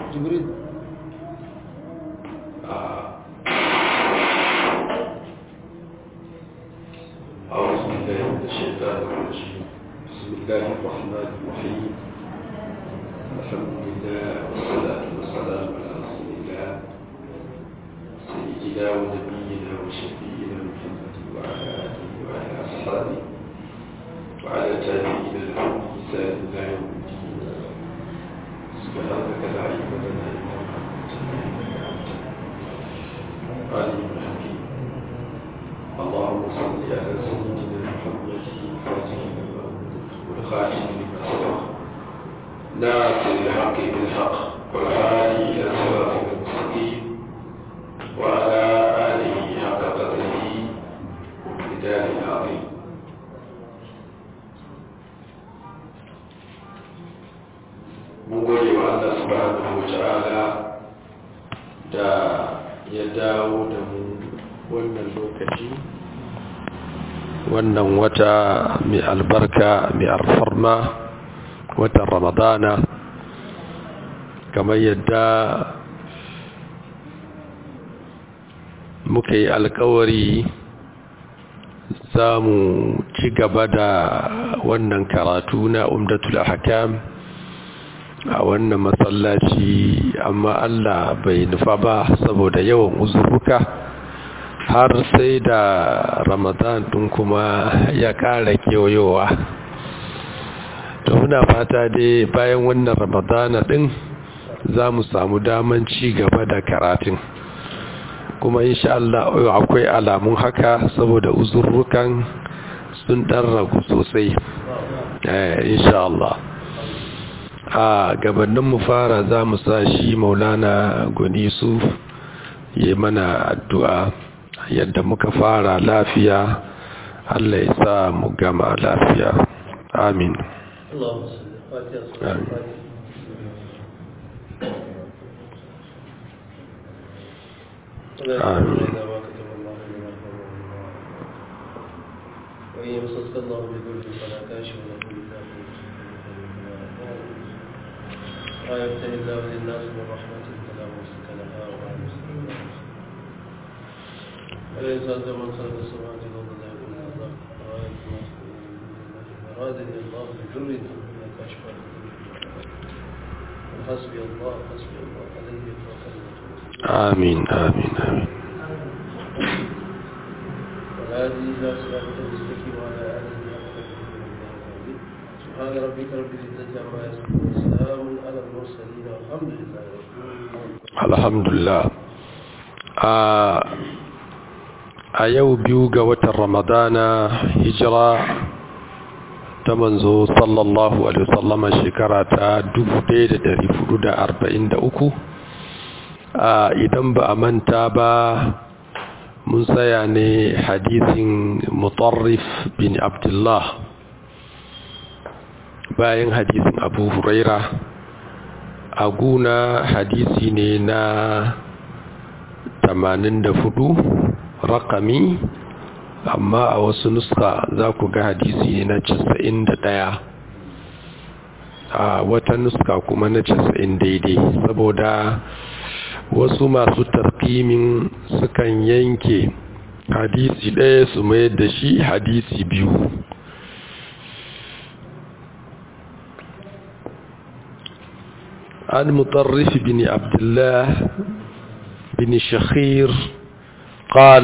جبريل أعوذ بالله من الشيطان الرجيم. بسم الله الرحمن الرحيم. الحمد لله والصلاة والسلام على رسول الله سيدنا ونبينا وشفينا محمد وعلى آله وعلى أصحابه وعلى تابعين لهم بإحسان إلى يوم الدين. سبحانك لا علم لنا إلا ما علمتنا إنك أنت العليم الحكيم. اللهم صل على سيدنا محمد الفاتح لما والخاتم لما سبق ناصر الحق بالحق والهادي إلى صراطك المستقيم وعلى آله حق قدره ومقداره العظيم. mun gode wa Allah subhanahu wa ta'ala da ya dawo da mu wannan lokaci, wannan wata mai albarka mai alfarma, watan Ramadana, kamar yadda muka yi alkawari za mu ci gaba da wannan karatu na Umdatul Ahkam a wannan masallaci, amma Allah bai nufa ba saboda yawan uzurruka har sai da Ramadan din kuma ya ƙara kewayowa. To muna fata dai bayan wannan Ramadan din za mu samu daman ci gaba da karatun, kuma insha Allah akwai alamun haka saboda uzurrukan sun ɗan ragu sosai insha Allah. A gabanin mu fara za mu sa shi Maulana Goni Yusuf yi mana addu'a yadda muka fara lafiya, Allah ya sa mu gama lafiya. Amin. Amin. ويمسسك الله بضر فلا كاشف له إلا هو ما يفتح الله للناس من رحمة فلا ممسك لها وما يمسك لها. وليس أنت من خلق السماوات والأرض لا يكون العذاب أرادني الله بضر فلا كاشف له حسبي الله عليه يتوكل. آمين آمين آمين. وهذه إلى صراط المستقيم وعلى آله سبحان ربك رب العزة عما يصفون وسلام على المرسلين والحمد لله رب العالمين. الحمد لله. a yau 2 ga watan Ramadana, hijira ta manzo sallallahu alaihi wasallama shekara ta 1443. Idan ba a manta ba, mun tsaya ne hadisin Mutarrif bin Abdullah bayan hadisin Abu Huraira. A guna hadisi ne na 84 rakami, amma a wasu nuska za ku ga hadisi ne na 91, a wata nuska kuma na 90 daidai, saboda wasu masu tarkimin sukan yanke hadisi ɗaya su mayar da shi hadisi biyu. عن مطرف بن عبد الله بن شخير قال: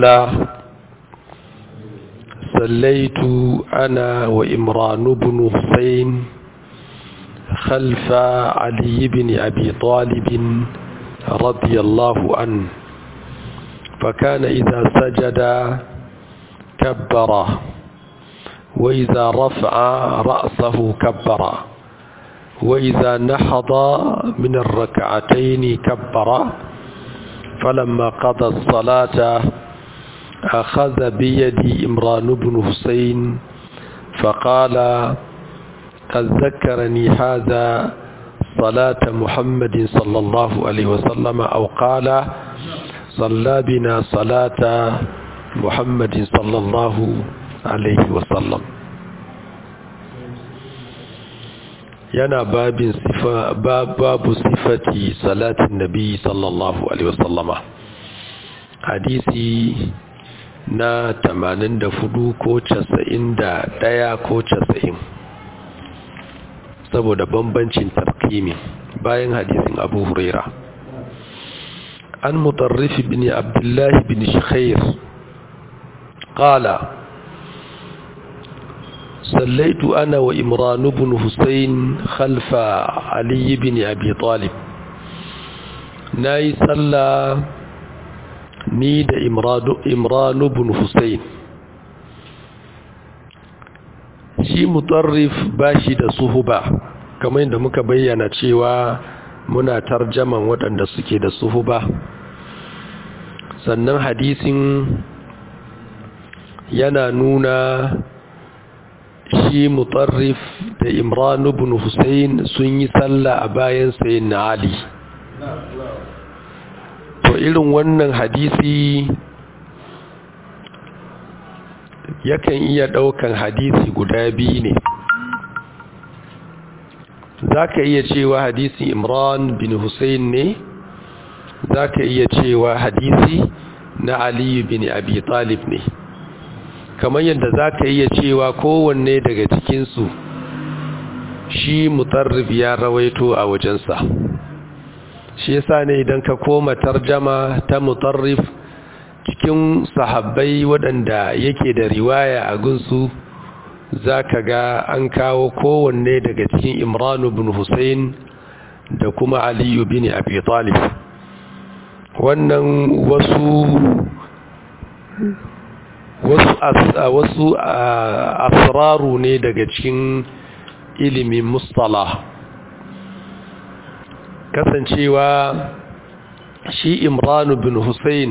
صليت أنا وإمران بن حسين خلف علي بن أبي طالب رضي الله عنه، فكان إذا سجد كبر، وإذا رفع رأسه كبر، وإذا نهض من الركعتين كبر. فلما قضى الصلاة أخذ بيد إمران بن حسين فقال: قد ذكرني هذا صلاة محمد صلى الله عليه وسلم، أو قال: صلى بنا صلاة محمد صلى الله عليه وسلم. yana babu sifati salatin nabi sallallahu alaihi wasallama, hadisi na 84 ko 91 ko 90, saboda bambancin tarkimi bayan hadisin Abu Huraira. An Mutarrif ibn Abdullah ibn Shukhair qala صليت أنا وإمران بن حسين خلف علي بن أبي طالب. ناي صلى نيد إمران بن حسين. شي مطرف باشي da suhuba, kamar yadda muka bayyana cewa muna tarjaman waɗanda suke da suhuba. Sannan hadisin yana nuna shi Mutarrif da Imran ibn Husayn sun yi sallah a bayan sayyidina Ali. To irin wannan hadisi yakan iya daukan hadisi guda biyu ne. Zaka iya cewa hadisi Imran bin Husayn ne, zaka iya cewa hadisi na Ali bin Abi Talib ne. Kamar yadda za ka iya cewa kowanne daga cikinsu shi Mutarrif ya rawaito a wajensa. Shi yasa ne idan ka koma tarjama ta Mutarrif cikin sahabbai waɗanda yake da riwaya a gunsu, za ka ga an kawo kowanne daga cikin Imran bin Husayn da kuma Ali bin Abi Talib. Wannan wasu asraru ne daga cikin ilimin mustalah, kasancewa shi Imran bin Husayn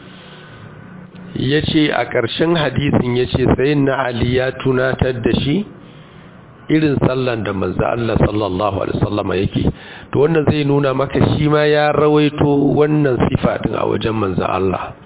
yace a ƙarshen hadisin yace sayyidina Ali ya tunatar da shi irin sallan da manzo Allah sallallahu alaihi wasallam yake. To wannan zai nuna maka shi ma ya rawaito wannan sifa din a wajen manzo Allah.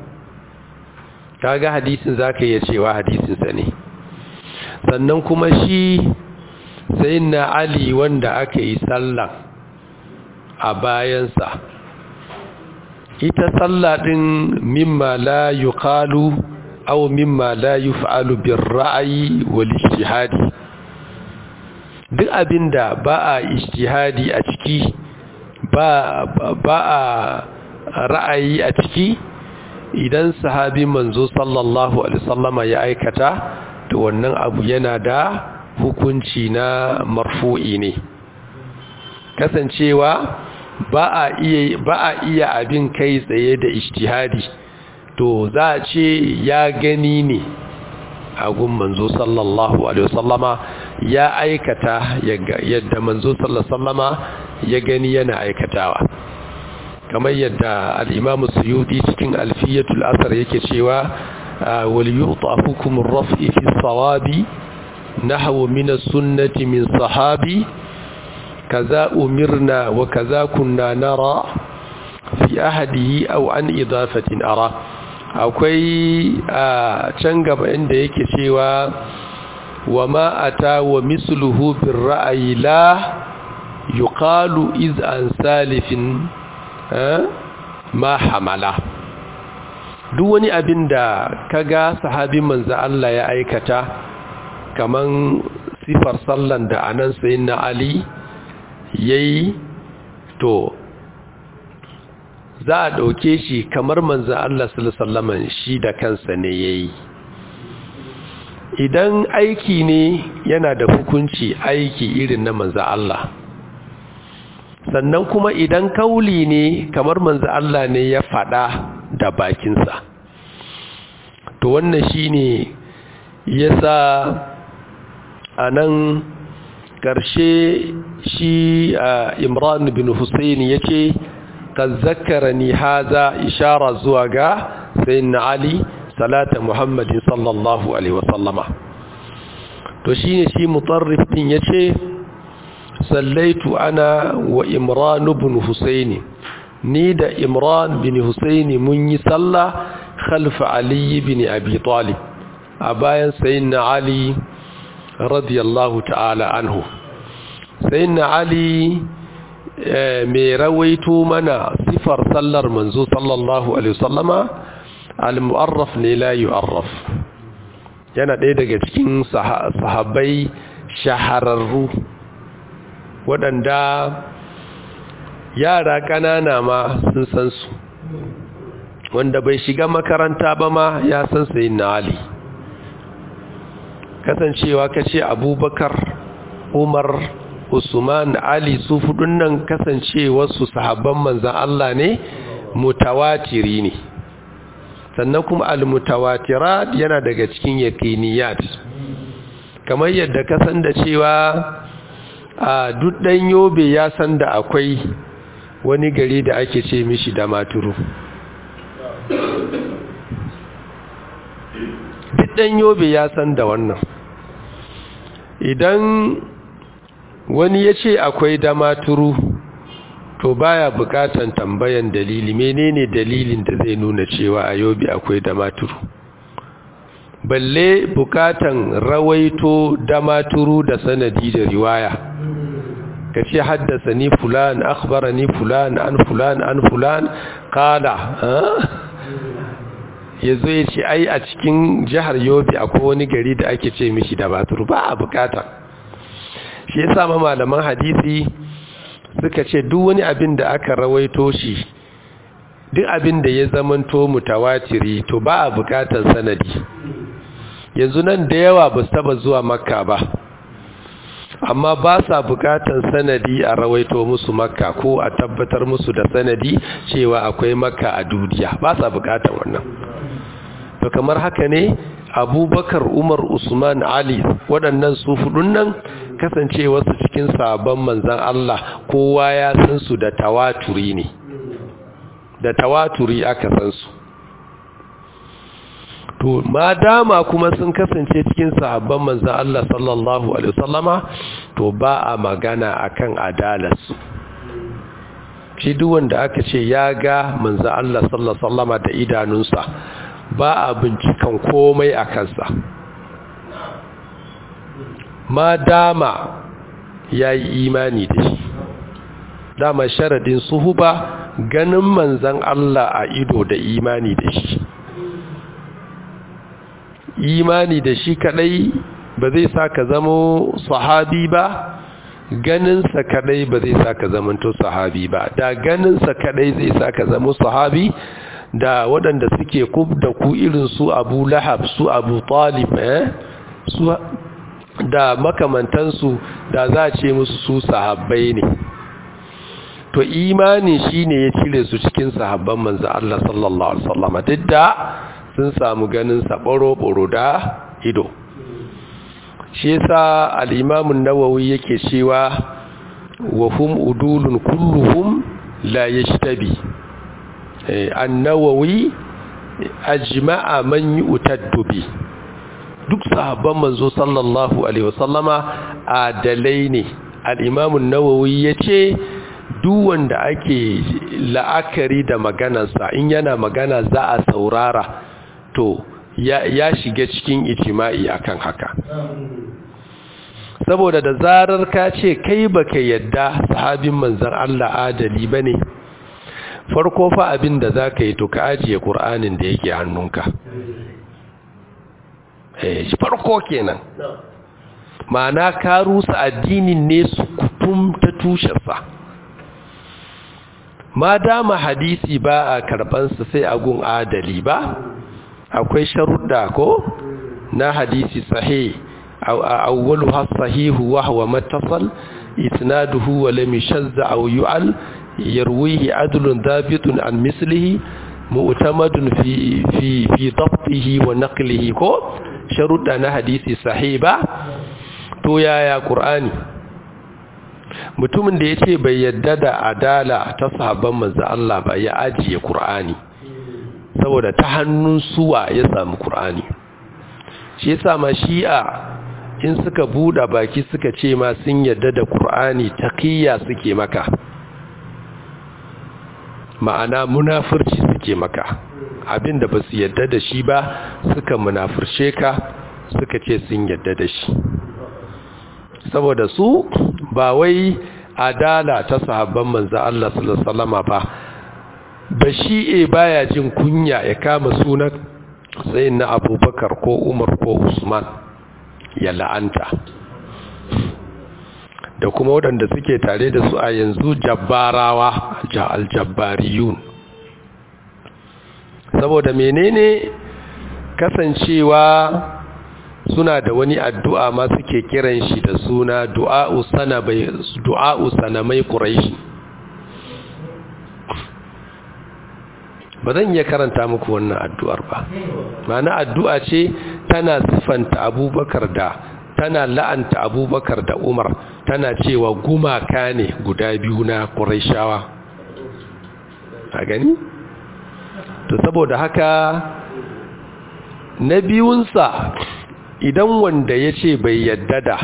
Kaga hadisin zaka iya cewa hadisin sa ne. Sannan kuma shi sayyidina Ali wanda aka yi sallah a bayansa, ita sallah din mimma la yuqalu aw mimma la yuf'alu bir-ra'yi wal-ijtihadi. Duk abinda ba a ijtihadi a ciki, ba a ra'ayi a ciki, idan sahabi manzo sallallahu alaihi wasallama ya aikata, to wannan abu yana da hukunci na marfu'i ne. Kasancewa ba a iya abin kai tsaye da ijtihadi, to za a ce ya gani ne a gun manzo sallallahu alaihi wasallama, ya aikata yadda manzo sallallahu alaihi wasallama ya gani yana aikatawa. Kamar yadda al-Imam Suyuti cikin Alfiyatul Asr yake cewa wal yu'ta hukum ar-raf'i fi as-sawabi nahwu min as-sunnati min sahabi kaza umirna wa kaza kunna nara fi ahadihi aw an idafatin ara. Akwai can gaba inda yake cewa wa ma ata wa misluhu bir ra'yi la yuqalu iz an salifin ma hamala. Duk wani abin da kaga sahabin manzo Allah ya aikata, kaman sifar sallan da anan sayyidina Ali yayi, to za a dauke shi kamar manzo Allah sallallahu alaihi wasallam shi da kansa ne yayi. Idan aiki ne yana da hukunci aiki irin na manzo Allah, sannan kuma idan kauli ne kamar manzo Allah ne ya faɗa da bakinsa. To wannan shine yasa anan karshe shi Imran bin Husayn yace kad zakkarani hadha ishara zuwa ga sayyidina Ali salata Muhammadin sallallahu alaihi wasallama. To shine shi Mutarrif din yace sallaitu ana wa Imran bin Husayn, ni da Imran bin Husayn mun yi sallah khalfa Ali bin Abi Talib, a bayan sayyidina Ali radiyallahu ta'ala anhu. sayyidina Ali mai rawaito mana sifar sallar manzo sallallahu alaihi wasallama al-mu'arraf ne la yu'arraf, yana ɗaya daga cikin sahabbai shahararru waɗanda yara ƙanana ma sun san su, wanda bai shiga makaranta ba ma ya san sayyidina Ali. Kasancewa kace Abubakar, Umar, Usman, Ali su fudun nan kasancewa su sahabban manzon Allah ne, mutawatiri ne. Sannan kuma al-mutawatirat yana daga cikin yaqiniyat. Kamar yadda ka san da cewa a duk dan Yobe ya san da akwai wani gari da ake ce mishi Damaturu. Duk dan Yobe ya san da wannan. Idan wani ya ce akwai Damaturu, to baya bukatan tambayan dalili, menene dalilin da zai nuna cewa a Yobe akwai Damaturu, balle bukatan rawaito Damaturu da sanadi da riwaya, kace haddasani fulan akhbarani fulan an fulan qala yazo yace ai a cikin jihar Yobe akwai wani gari da ake ce mishi Damaturu, ba a bukata. Shi yasa malaman hadisi suka ce duk wani abin da aka rawaito shi, duk abin da ya zamanto mutawatiri, to ba a bukatar sanadi. Yanzu nan da yawa ba su taba zuwa Makka ba, amma ba sa bukatar sanadi a rawaito musu Makka ko a tabbatar musu da sanadi cewa akwai Makka a duniya, ba sa bukatar wannan. To kamar haka ne Abubakar, Umar, Usman, Ali, waɗannan su hudun nan kasancewarsu cikin sabon manzan Allah, kowa ya san su da tawaturi ne, da tawaturi aka san su. To ma dama kuma sun kasance cikin sahabban manzan Allah sallallahu alaihi wasallama, to ba a magana akan adalarsu. Shi duk wanda aka ce ya ga manzan Allah sallallahu alaihi wasallama da idanunsa, ba a bincikan komai a kansa. Ma dama ya yi imani da shi, dama sharadin suhuba ganin manzan Allah a ido da imani da shi. Imani da shi kadai ba zai sa ka zamo sahabi ba, ganinsa kadai ba zai sa ka zamanto sahabi ba. Da ganinsa kadai zai sa ka zamo sahabi, da waɗanda suke kub da ku irin su Abu Lahab, su Abu Talib, su da makamantansu, da za a ce musu su sahabbai ne. To imani shine ya cire su cikin sahabban manzo Allah sallallahu alaihi wasallam, duk da sun samu ganin sa boro-boro da ido. Shi yasa al-Imam an-Nawawi yake cewa wa hum udulun kulluhum la yashtabi. An-Nawawi ajma'a man yu'taddu bi. Duk sahabban manzo sallallahu alaihi wasallama adalai ne. Al-Imam an-Nawawi yace duk wanda ake la'akari da maganarsa, in yana magana za a saurara, to ya shiga cikin ijma'i akan haka. Saboda da zarar ka ce kai baka yadda sahabin manzon Allah adali bane, farko fa abin da za ka yi to ka ajiye ƙur'anin da yake hannunka. Shi farko kenan. Ma'ana ka rusa addinin ne su kutum ta tushensa. Ma dama hadisi ba a karɓansa sai a gun adali ba, akwai sharuɗa ko na hadisi sahih, awwaluha sahihu wa huwa mattasal isnaduhu wa lam yashazza aw yu'al yarwihi adlun dhabitun an mislihi mu'tamadun fi dabtihi wa naqlihi ko sharuɗa na hadisi sahih ba. To yaya Qur'ani? Mutumin da yace bai yadda da adala ta sahabban manzo Allah ba, ya ajiye Qur'ani, saboda ta hannun suwa ya samu Qur'ani. Shi yasa ma Shi'a in suka buɗe baki suka ce ma sun yadda da Qur'ani, taqiyya suke maka, ma'ana munafurci suke maka. Abinda ba su yadda da shi ba suka munafurce ka, suka ce sun yadda da shi, saboda su ba wai adala ta sahabban manzo Allah sallallahu alaihi wasallama ba shi'e baya jin kunya ya kama sunan sayyidina Abubakar ko Umar ko Usman ya la'anta, da kuma waɗanda suke tare da su a yanzu jabbarawa aljabbariyun. Saboda menene? Kasancewa suna da wani addu'a ma suke kiran shi da suna du'a'u sanamai quraishi. Ba zan iya karanta muku wannan addu'ar ba, ma'ana addu'a ce tana sifanta Abubakar tana la'anta Abubakar da Umar, tana cewa gumaka ne guda biyu na Qurayshawa. A gani? To saboda haka na biyunsa, idan wanda ya ce bai yadda da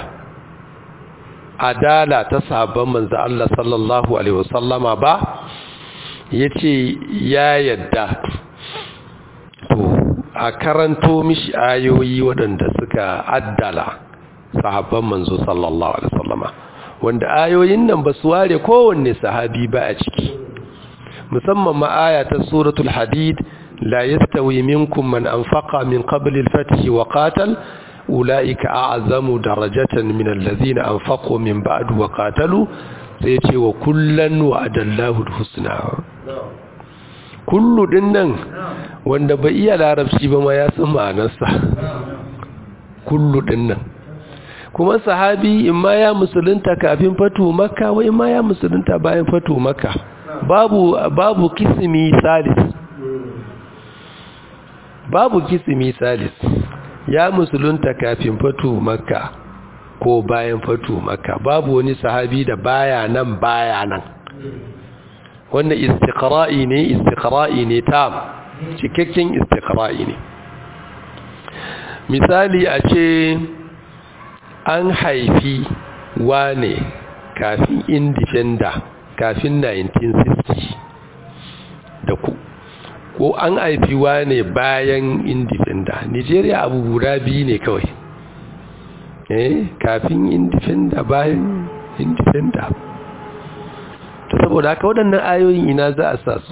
adala ta sabon manzo Allah sallallahu alaihi wasallama ba, ya ce ya yadda, to a karanto mishi ayoyi waɗanda suka addala sahabban manzo sallallahu alaihi wasallama, wanda ayoyin nan ba su ware kowanne sahabi ba a ciki, musamman ma aya ta suratul hadid, la yastawi minkum man anfaqa min qabli al-fath wa qatal ulaika a'zamu darajatan min alladhina anfaqu min ba'd wa qatalu, sai ce wa kullan wa'adallahu al-husna. Kullu dinnan wanda bai iya larabci ba ma ya san ma'anarsa, kullu dinnan. Kuma sahabi imma ya musulunta kafin fatu makka wa imma ya musulunta bayan fatu makka, babu kismi salis, babu kismi salis. Ya musulunta kafin fatu makka ko bayan fatu makka, babu wani sahabi da baya nan. Wannan istiqra'i ne tam, cikakken istiqra'i ne. Misali a ce an haifi wane kafin indifenda, kafin 1960 da ko an haifi wane bayan indifenda. Nigeria abu guda biyu ne kawai, kafin indifenda, bayan indifenda. To saboda haka waɗannan ayoyin ina za a sa su?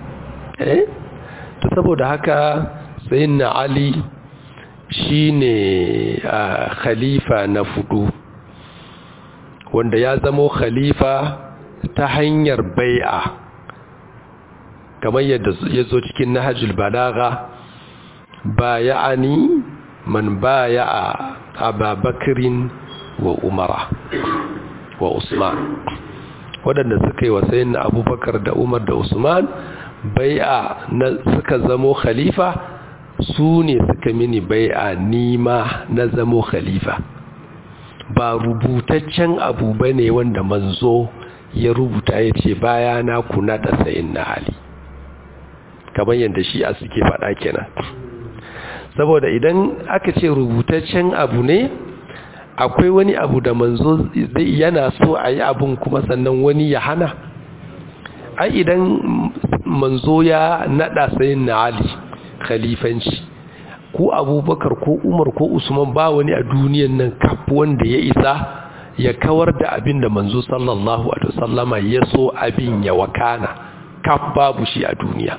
To saboda haka sayyidina Ali shine khalifa na 4 wanda ya zamo khalifa ta hanyar bai'a, kamar yadda ya zo cikin Nahjul Balagha, bay'ani man bay'a Abubakrin wa Umara wa Usman. Waɗanda suka yi wa sayyidina Abubakar da Umar da Usman bai'a na suka zamo khalifa, su ne suka mini bai'a, nima na zamo khalifa. Ba rubutaccen abu bane wanda manzo ya rubuta ya ce bayana ku nada sayyidina Ali, kamar yadda shi a suke faɗa kenan. Saboda idan aka ce rubutaccen abu ne, akwai wani abu da manzo yana so a yi abun kuma sannan wani ya hana. Ai idan manzo ya nada sayyidina Ali khalifanci, ko Abubakar ko Umar ko Usman, ba wani a duniyan nan kaf wanda ya isa ya kawar da abin da manzo sallallahu alaihi wasallama ya so abin ya wakana, kaf babu shi a duniya.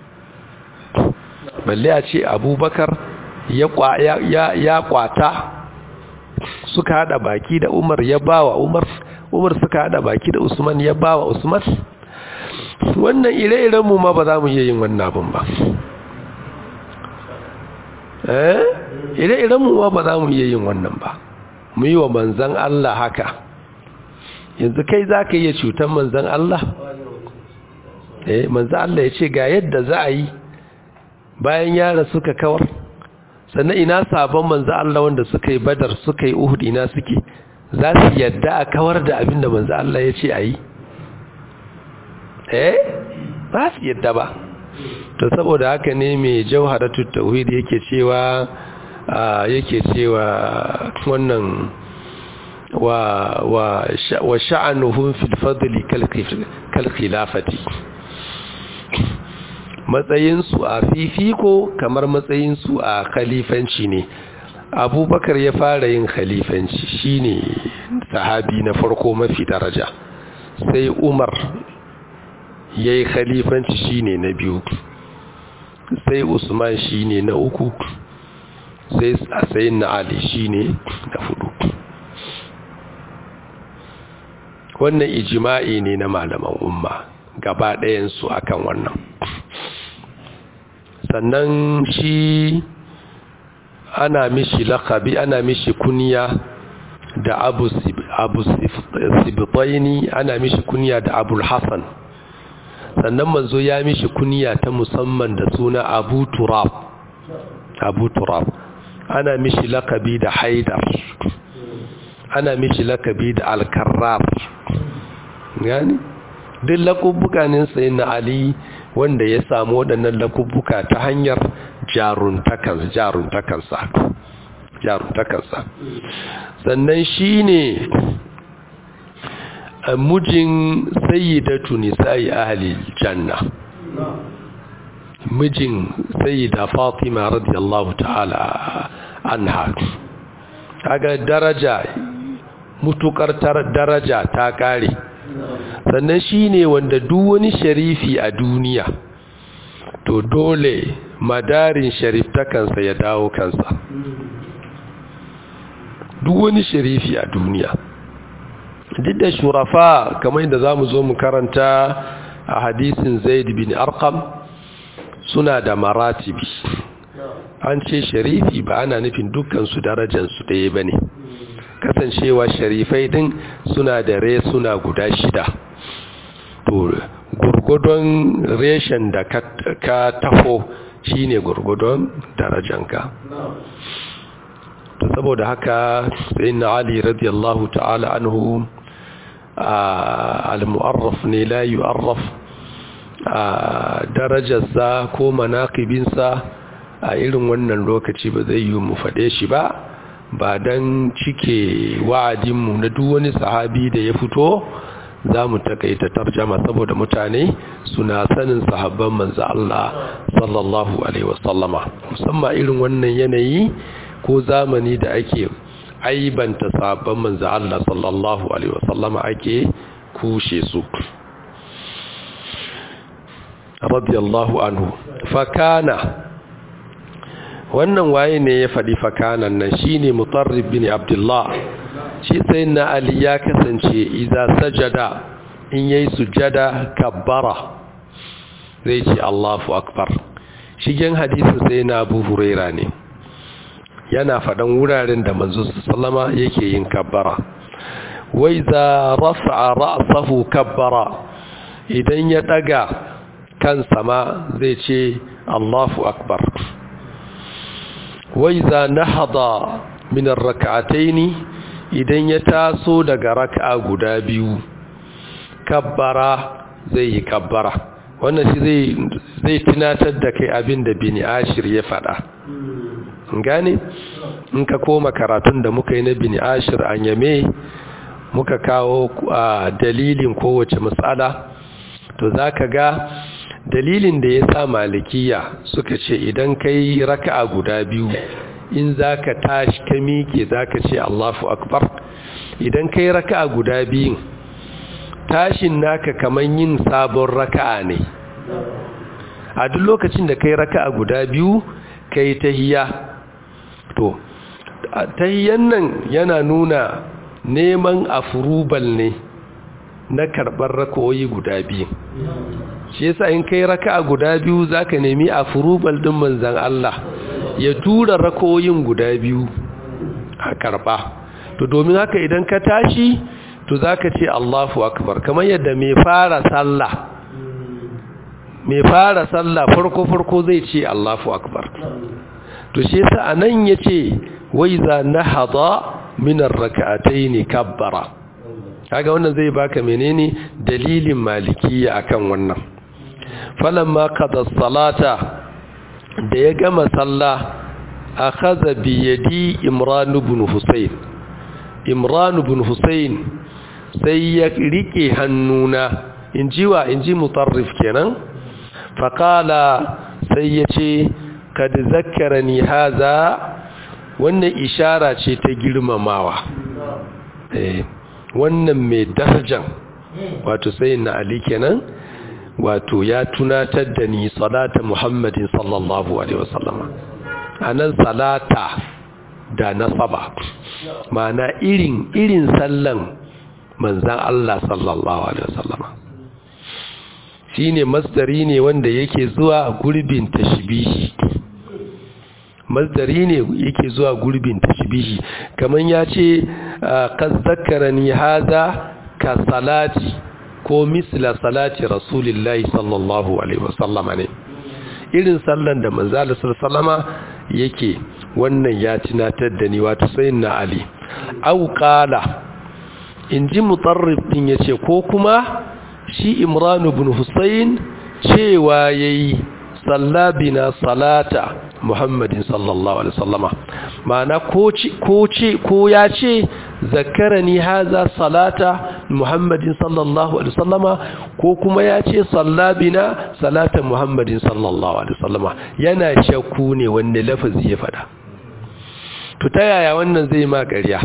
Balle a ce Abubakar ya kwata, suka hada baki da Umar ya bawa Umar suka hada baki da Usman ya bawa Usman. Wannan ire-iren mu ma ba za mu iya yin wannan abin ba. Ire-iren mu ma ba za mu iya yin wannan ba. Mu yi wa manzon Allah haka. Yanzu kai za ka iya cutar manzon Allah? Manzon Allah ya ce ga yadda za a yi, bayan yara suka kawar. Sannan ina sabon manzo Allah wanda suka yi Badar, suka yi Uhud, ina suke? Za su yadda a kawar da abinda manzo Allah ya ce a yi? Ba su yadda ba. To saboda haka ne mai Jawharatut Tauhid yake cewa wannan wa sha'anuhum fil fadli kal khilafati. Matsayinsu a fifiko kamar matsayinsu a khalifanci ne. Abubakar ya fara yin khalifanci, shine sahabi na farko mafi daraja, sai Umar yayi khalifanci shine na biyu, sai Usman shine na uku, sai Sayyidina Ali shine na hudu. Wannan ijma'i ne na malaman umma gaba ɗayan su akan wannan. Sannan shi ana mishi laqabi, ana mishi kunya da Abu Sibtaini, ana mishi kunya da Abul Hasan. Sannan manzo ya mishi kunya ta musamman da suna Abu Turab. Ana mishi laqabi da Haidar, ana mishi laqabi da Al-Karrar. Yani duk lakubukanin Sayyidina Ali wanda ya samu waɗannan lakubuka ta hanyar jaruntakansa. Sannan shine mijin sayyidatu nisa'i ahli janna, mijin sayyida Fatima radiyallahu ta'ala anha. Kaga daraja, mutukar daraja ta kare. Sannan shine wanda duk wani sharifi a duniya to dole madarin shariftakansa ya dawo kansa. Duk wani sharifi a duniya, duk da shurafa kamar yadda zamu zo mu karanta a hadisin Zaid bin Arqam suna da maratibi. An ce sharifi ba ana nufin dukkan su darajar su ɗaya bane, kasancewa sharifai din suna da resuna guda 6. To gurgudun reshen da ka taho shine gurgudun darajanka. To saboda haka sayyidina Ali radiyallahu ta'ala anhu al-mu'arraf ne la yu'arraf, darajarsa ko manaqibinsa a irin wannan lokaci ba zai yi mu fade shi ba dan cike wa'adinmu na duk wani sahabi da ya fito. Za mu takaita tarjama saboda mutane suna sanin sahabban manzo Allah sallallahu alaihi wasallama, musamman irin wannan yanayi ko zamani da ake aibanta sahabban manzo Allah sallallahu alaihi wasallama, ake kushe su. Radiyallahu anhu. Fakana, wannan waye ne ya faɗi fakanan nan? Shine Mutarrib bin Abdullah. Shi sayyidina Ali ya kasance idza sajada, in yayi sujada kabbara, zai ce Allahu akbar. Shigen hadisin sayyidina Abu Huraira ne, yana faɗan wuraren da manzo sallama yake yin kabbara. Wa idza rafa'a ra'sahu kabbara, idan ya daga kansa ma zai ce Allahu akbar. Wa idza nahada min ar-rak'atayn, idan ya taso daga raka'a guda biyu kabbara, zai yi kabbara. Wannan shi zai tunatar da kai abin da Bini Ashir ya faɗa. Gane in ka koma karatun da muka yi na Bini Ashir an Yame, muka kawo dalilin kowace matsala, to zaka ga dalilin da ya sa malikiya suka ce idan kai raka'a guda biyu, in zaka tashi ka miƙe zaka ce Allahu akbar. Idan kai raka'a guda biyu, tashin naka kaman yin sabon raka'a ne. A duk lokacin da kai raka'a guda biyu kai tahiyya, to tahiyyan nan yana nuna neman afrubal ne na karɓar raka'o'i guda biyu. Shi yasa in kai raka'a guda biyu zaka nemi afrubal din manzon Allah ya tura rakoyin guda biyu a karba. To domin haka idan ka tashi to zaka ce Allahu akbar, kamar yadda mai fara sallah farko zai ce Allahu akbar. To shi yasa anan yace wa iza nahada min ar-rak'atayn kabbara. Kaga wannan zai baka menene dalilin malikiya akan wannan. Falamma qada as-salata, da ya gama sallah, akhadha bi yadi Imran ibn Husayn sai ya rike hannuna, inji Mutarrif kenan. Faqala, sai yace kad zakkarani hadha, wannan ishara ce ta girmamawa. wannan mai darajan wato sayyidina Ali kenan wato ya tunatar da ni salata Muhammadin sallallahu alaihi wasallama anan salata da nasaba ma'ana irin sallan manzan Allah sallallahu alaihi wasallama shine masdari ne wanda yake zuwa gurbin tashbihi masdari ne yake zuwa gurbin tashbihi kaman yace qad zakkarani hadha ka salati ko misla salati rasulillahi sallallahu alaihi wasallama ne irin sallan da manzo Allah sallallahu yake wannan ya tunatar da ni wato sayyidina Ali au qala inji mutarrif din yace ko kuma shi Imran ibn Husayn cewa yayi sallabina salata Muhammadin sallallahu alaihi wasallama ma'ana ko ya ce zakarani haza salata Muhammadin sallallahu alaihi wasallama ko kuma ya ce sallabina salata Muhammadin sallallahu alaihi wasallama yana shakku ne wanda lafazi ya fada to ta yaya wannan zai ma ƙarya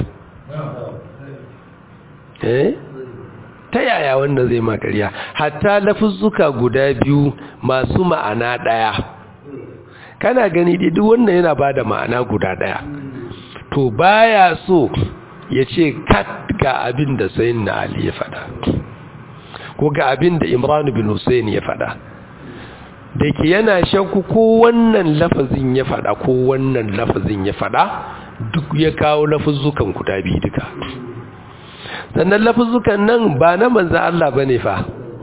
ta yaya wannan zai ma ƙarya hatta lafuzzuka guda biyu masu ma'ana ɗaya kana gani duk wannan yana bada ma'ana guda ɗaya to baya so ya ce kat ga abin da sayyidina Ali ya fada ko ga abin da Imran bin Husayn ya fada da ke yana shakku ko wannan lafazin ya fada ko wannan lafazin ya fada duk ya kawo lafuzzukan guda biyu duka sannan lafuzzukan nan ba na manzo Allah bane fa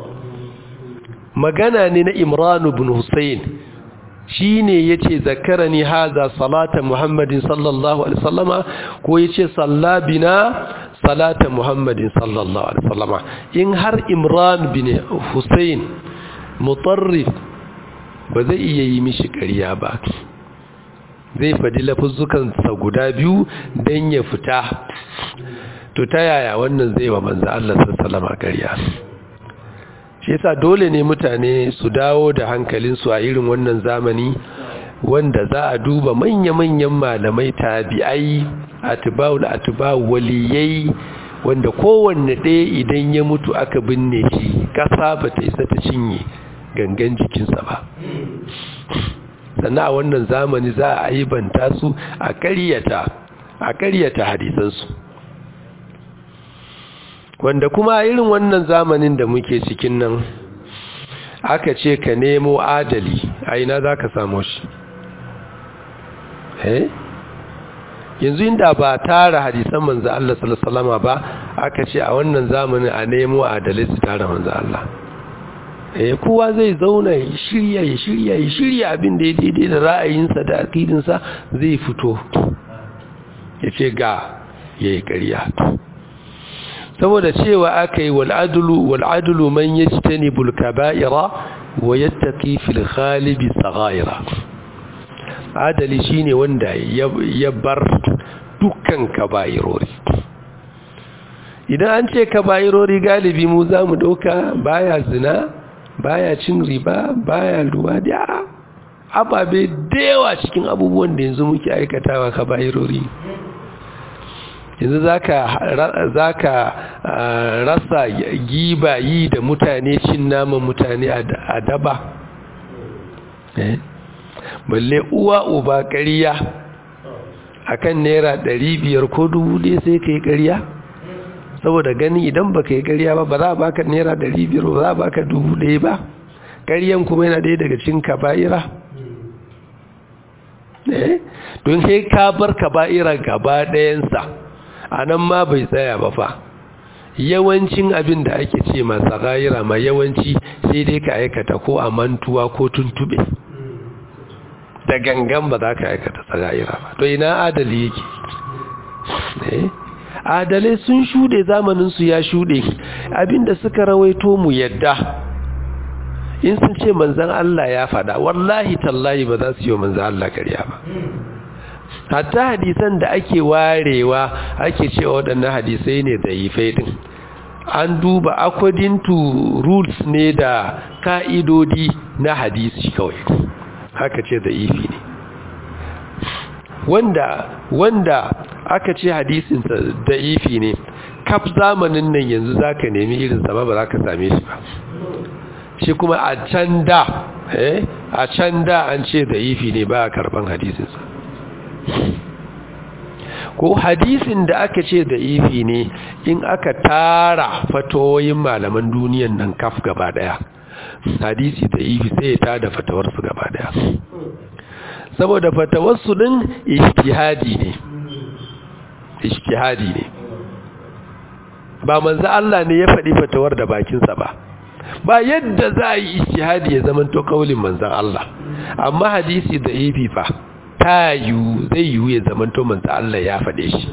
magana ne na Imran bin Husayn shine yace zakarani haza salata Muhammadin sallallahu alaihi wasallama ko yace sallabina salata Muhammadin sallallahu alaihi wasallama in har Imran bin Husayn mutarrif ba zai iya yi mishi ƙarya ba zai fadi lafuzzukan sa guda biyu dan ya fita to ta yaya wannan zai wa manzo Allah sallallahu alaihi wasallama ƙarya shi yasa dole ne mutane su dawo da hankalinsu a irin wannan zamani wanda za a duba manya-manyan malamai tabi'ai atba'u waliyai wanda kowanne ɗaya idan ya mutu aka binne shi ƙasa ba ta isa ta cinye gangan jikinsa ba sannan a wannan zamani za a aibanta su a ƙaryata hadisansu wanda kuma irin wannan zamanin da muke cikin nan aka ce ka nemo adali a ina za ka samu shi yanzu inda ba tara hadisan manzo Allah sallallahu alaihi wasallam ba aka ce a wannan zamanin a nemo adalai su tara manzo Allah kowa zai zauna ya shirya abin da ya daidai da ra'ayinsa da aqidinsa zai fito ya ce ga yayi ƙarya saboda cewa aka yi wal'adulu man ya ci ne bulkaba'ira wa yattaki fil khalibi tsaghaira adali shine wanda ya bar dukkan kaba'irori idan an ce kaba'irori galibi mu za mu ɗauka baya zina baya cin riba baya luwadi ababe da yawa cikin abubuwan da yanzu muke aikatawa kaba'irori yanzu za ka rasa giba yi da mutane cin naman mutane a daba balle uwa uba ƙarya a kan naira 500 ko 1000 sai ka yi ƙarya saboda gani idan ba ka yi ƙarya ba za a baka naira 500 ba za a baka 1000 ba ƙaryan kuma yana ɗaya daga cin kaba'ira don sai ka bar kaba'ira gaba ɗayansa a nan ma bai tsaya ba fa yawancin abin da ake ce masa ga'ira ma yawanci sai dai ka aikata ko a mantuwa ko tuntube da gangan ba za ka aikata tsaga'ira ba to ina adali yake adalai sun shuɗe zamaninsu ya shuɗe abinda suka rawaito mu yadda in sun ce manzan Allah ya faɗa wallahi tallahi ba za su yi wa manzan Allah ƙarya ba hatta hadisan da ake warewa ake cewa waɗannan hadisai ne da'ifai din an duba according to rules ne da ka'idodi na hadisi kawai haka ce da'ifi ne wanda aka ce hadisinsa da'ifi ne kaf zamanin nan yanzu zaka nemi irin sa ba za ka same shi ba shi kuma a can da an ce da'ifi ne ba a karban hadisin sa ko hadisin da aka ce da'ifi ne in aka tara fatoyin malaman duniyan nan kaf gaba daya hadisi da'ifi sai ya tada fatawar su gaba daya saboda fatawar su din ijtihadi ne ba manzo Allah ne ya faɗi fatawar da bakinsa ba yadda za a yi ijtihadi ya zama to kaulin manzo Allah amma hadisi da'ifi fa zai yiwu ya zama to manzo Allah ya faɗe shi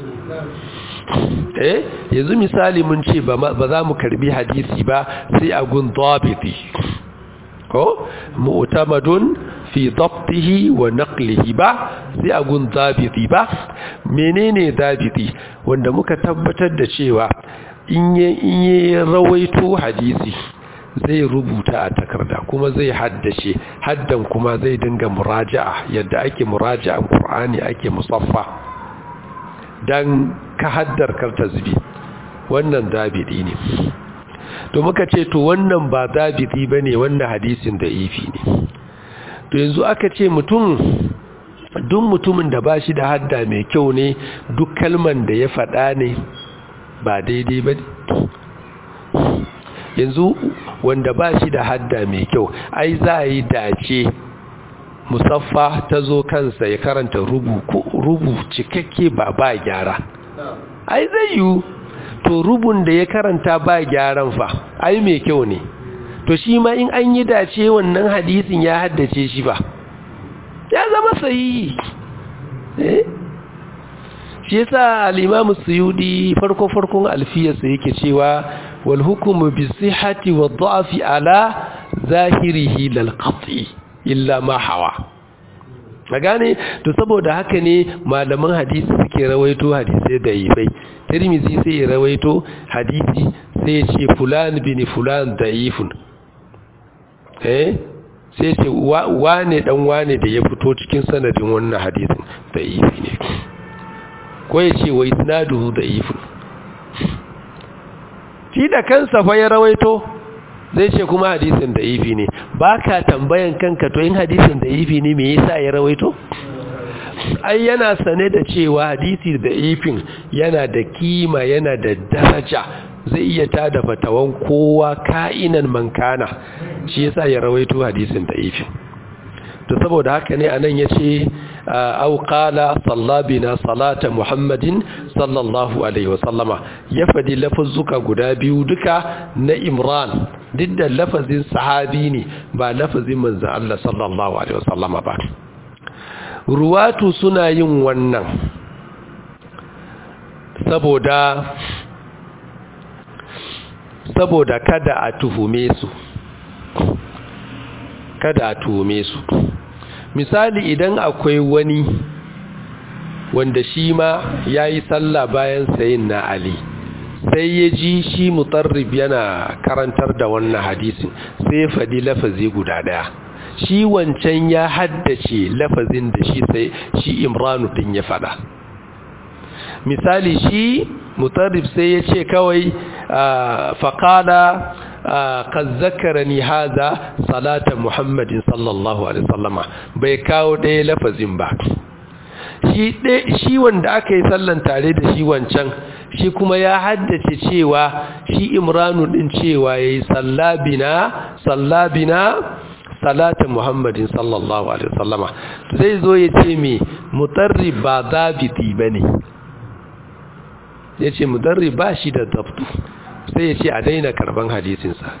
yanzu misali mun ce ba za mu karbi hadisi ba sai a gun dabiti ko mu'tamadun fi dabtihi wa naqlihi ba sai a gun dabiti ba menene dabiti wanda muka tabbatar da cewa in yi rawaito hadisi zai rubuta a takarda kuma zai haddace haddan kuma zai dinga muraja'a yadda ake muraja'an Qur'ani ake musaffa dan ka haddar karta zubi wannan dabidi ne to muka ce to wannan ba dabidi bane wannan hadisin da ifi ne to yanzu aka ce duk mutumin da bashi da hadda mai kyau ne duk kalman da ya faɗa ne ba daidai ba yanzu wanda bashi da hadda mai kyau ai za a yi dace musaffa ta zo kansa ya karanta rubu cikakke ba gyara ai zai yi to rubun da ya karanta ba gyaran fa ai mai kyau ne to shi ma in an yi dace wannan hadisin ya haddace shi ba ya zama sahihi shi yasa al-Imam Suyudi farkon alfiyarsa yake cewa wal hukmu bi sihhati wa dha'fi ala zahirihi lil qat'i illa ma hawa gane to saboda haka ne malaman hadisi suke rawaito hadisi da yifai Tirmidhi sai ya rawaito hadisi sai ya ce fulan bin fulan da'ifun sai ce wane dan wane da ya fito cikin sanadin wannan hadisin da'ifi ne ko ya ce wa isnaduhu da'ifun shi da kansa fa ya rawaito zai ce kuma hadisin da'ifi ne baka tambayan kanka to in hadisin da'ifi ne me yasa ya rawaito ai yana sane da cewa hadisi da'ifin yana da kima yana da daraja zai iya tada fatawan kowa ka'inan mankana shi yasa ya rawaito hadisin da'ifin to saboda haka ne anan yace au qala sallabina salata muhammadin sallallahu alaihi wasallama ya fadi lafazzuka guda biyu duka na imran duk da lafazin sahabi ne ba lafazin manzo Allah sallallahu alaihi wasallama ba ruwatu suna yin wannan saboda kada a tuhume su misali idan akwai wani wanda shi ma yayi sallah bayan sayyidina Ali sai ya ji shi mutarrib yana karantar da wannan hadisin sai fadi lafazi guda daya shi wancan ya haddace lafazin da shi Imranu din ya fada misali shi mutarrib sai ya ce kawai faqala qad zakarani hadha salata muhammadin sallallahu alaihi wasallama bai kawo ɗaya lafazin ba shi wanda aka yi sallan tare da shi wancan shi kuma ya haddace cewa shi Imranu din cewa yayi sallabina salata muhammadin sallallahu alaihi wasallama zai zo ya ce me mutarrib ba zabiti bane yace mutarrib ba shi da dabtu sai ya ce a daina karban hadisinsa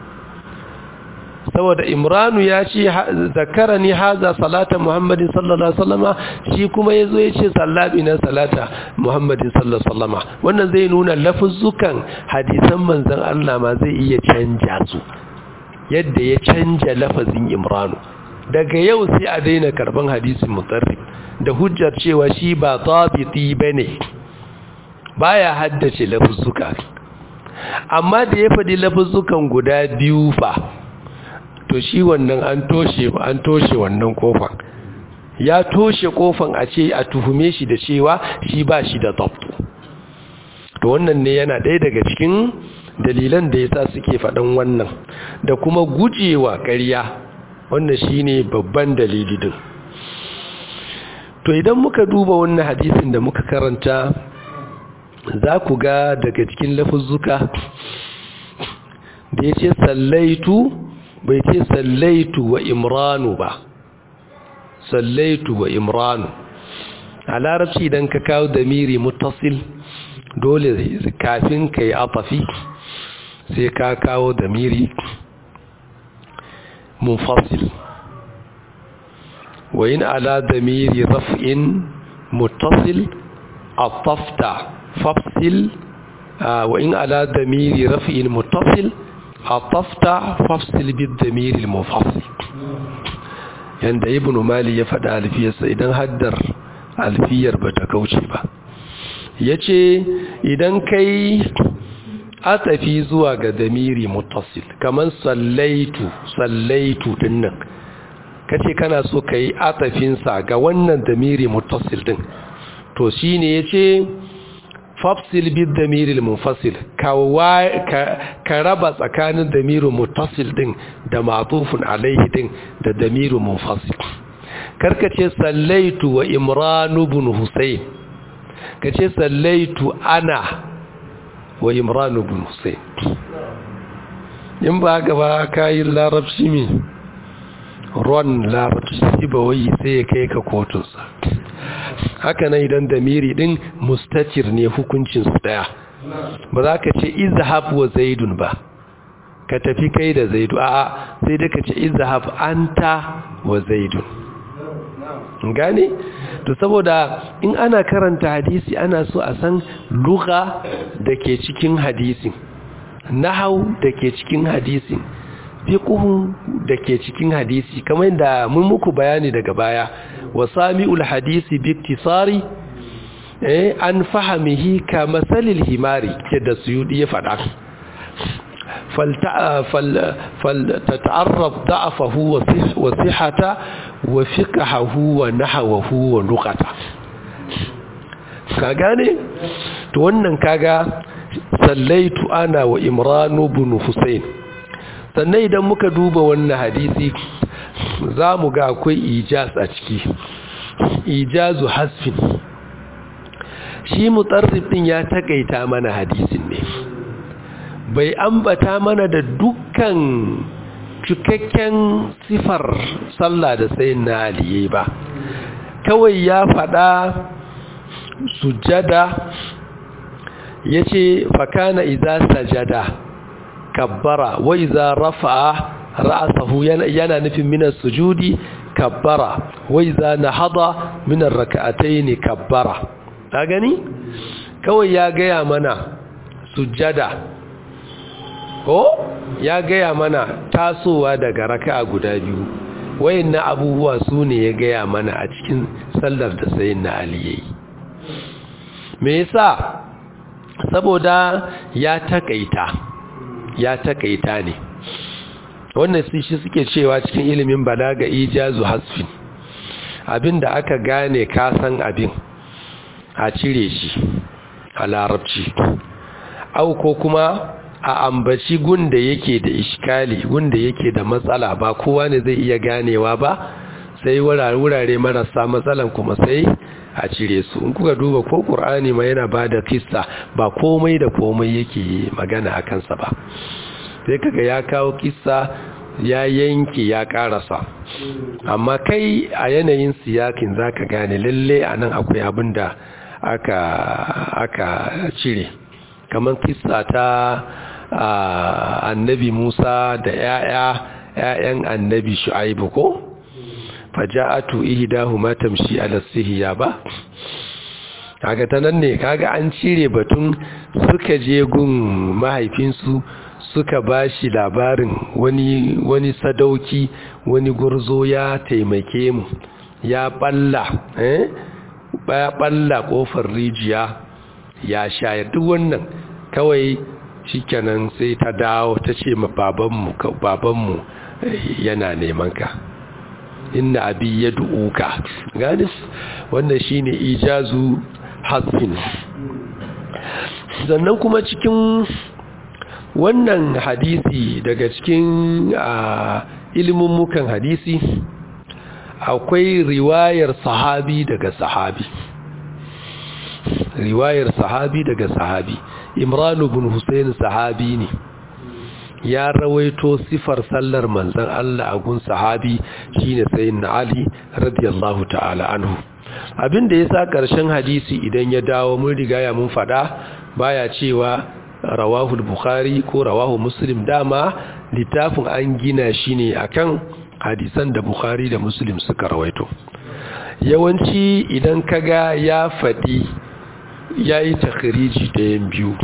saboda Imranu ya ce zakarani haza salata muhammadin sallallahu alaihi wasallama shi kuma yazo ya ce sallabina salata muhammadin sallallahu alaihi wasallama wannan zai nuna lafuzzukan hadisan manzon Allah ma zai iya canja su yadda ya canja lafazin Imranu daga yau sai a daina karban hadisin mutarrib da hujjar cewa shi ba tabiti bane baya haddace lafuzzuka amma da ya faɗi lafuzzukan guda biyu fa to shi wannan an toshe wannan kofan ya toshe kofan a ce a tuhume shi da cewa shi ba shi da dabt to wannan ne yana ɗaya daga cikin dalilan da yasa suke faɗan wannan da kuma gujewa ƙarya, wannan shine babban dalili din. To idan muka duba wannan hadisin da muka karanta, za ku ga daga cikin lafuzzuka da ya ce sallaitu, bai ce sallaitu wa imranu ba, sallaitu wa imranu. A larabci idan ka kawo damiri muttasil dole kafin ka yi atafi sai ka kawo damiri munfasil. wa in ala damiri raf'in muttasil atafta fafsil, wa in ala damiri raf'in muttasil atafta fafsil bid damiri munfasil. yanda ibnu mali ya faɗa alfiyarsa idan haddar alfiyar ba ta kauce ba, ya ce idan kai atafi zuwa ga damiri muttasil kamar sallaitu dinnan, kace kana so ka yi atafinsa ga wannan damiri muttasil din, to shi ne ya ce fafsil bid damiri munfasil, ka raba tsakanin damiri muttasil din da ma'tufun alaihi din da damiri munfasil. karkace sallaitu wa imran ibn husayn, kace sallaitu ana wa imran ibn husayn. in ba gaba kai larabci mi ron larabci ba wai sai kai ka kotun sa. haka nan idan damiri din mustatir ne hukuncin su daya, ba za ka ce izhab wa zaidun ba, ka tafi kai da zaidu, a'a sai da ka ce izhab anta wa zaidun. gane? to saboda in ana karanta hadisi ana so a san lugha da ke cikin hadisin, nahau da ke cikin hadisin, fiqhu da ke cikin hadisi, kamar yadda mun muku bayani daga baya, wasami'ul hadisi bi iktisari an fahimihi ka masalil himari, ke da Suyudi ya faɗa. فلتتعرف ضعفه وصحته وفقهه ونحوه ولغته. ka gane? to wannan kaga sallaitu ana wa imran ibn husayn. sannan idan muka duba wannan hadisi za mu ga akwai ijaz a ciki, ijazu hasfin. shi mutarrif din ya takaita mana hadisin ne, bai ambata mana da dukkan cikakken sifar sallah da sayyidina Ali ba, kawai ya faɗa sujada, yace fakana idza sajada kabbara wa idza rafa'a ra'sahu, yana nufin min as-sujudi kabbara wa idza nahada min ar-rak'atayn kabbara. ka gani? kawai ya gaya mana sujada, ko ya gaya mana tasowa daga raka'a guda biyu. wayannan abubuwa su ne ya gaya mana a cikin sallar da sayyidina Ali yayi. me yasa? saboda ya takaita ne. wannan shi suke cewa cikin ilimin balaga ijazu hasfin, abinda aka gane ka san abin a cire shi a larabci, au ko kuma a ambaci gunda yake da iskali, gunda yake da matsala, ba kowa ne zai iya ganewa ba, sai wurare marasa matsalan kuma sai a cire su. in kuka duba ko Qur'ani ma yana bada kissa, ba komai da komai yake magana a kansa ba, sai kaga ya kawo kissa ya yanke ya karasa, amma kai a yanayin siyakin zaka gane lalle anan akwai abin da aka cire. kamar kissa ta annabi Musa da ƴaƴan annabi Shu'aibu ko, faja'atu ihdahuma tamshi ala sihya ba, kaga tanan ne kaga an cire batun suka je gun mahaifinsu suka bashi labarin wani sadauki, wani gurzo ya taimake mu, ya balla kofar rijiya ya shayar. duk wannan kawai shikenan sai ta dawo ta ce ma babanmu yana neman ka, inna abi yad'uka. gadis wannan shine ijazu hasfin. sannan kuma cikin wannan hadisi daga cikin ilmummukan hadisi akwai riwayar sahabi daga sahabi. Imran ibn Husayn sahabi ne, ya rawaito sifar sallar manzon Allah a gun sahabi shine sayyidina Ali radiyallahu ta'ala anhu. Abinda yasa karshen hadisi idan ya dawo mun riga ya mun fada baya cewa rawahu al-Bukhari ko rawahu Muslim, dama littafin an gina shi ne akan hadisan da Bukhari da Muslim suka rawaito. Yawanci idan kaga ya fadi yayi takhriji ɗayan biyu,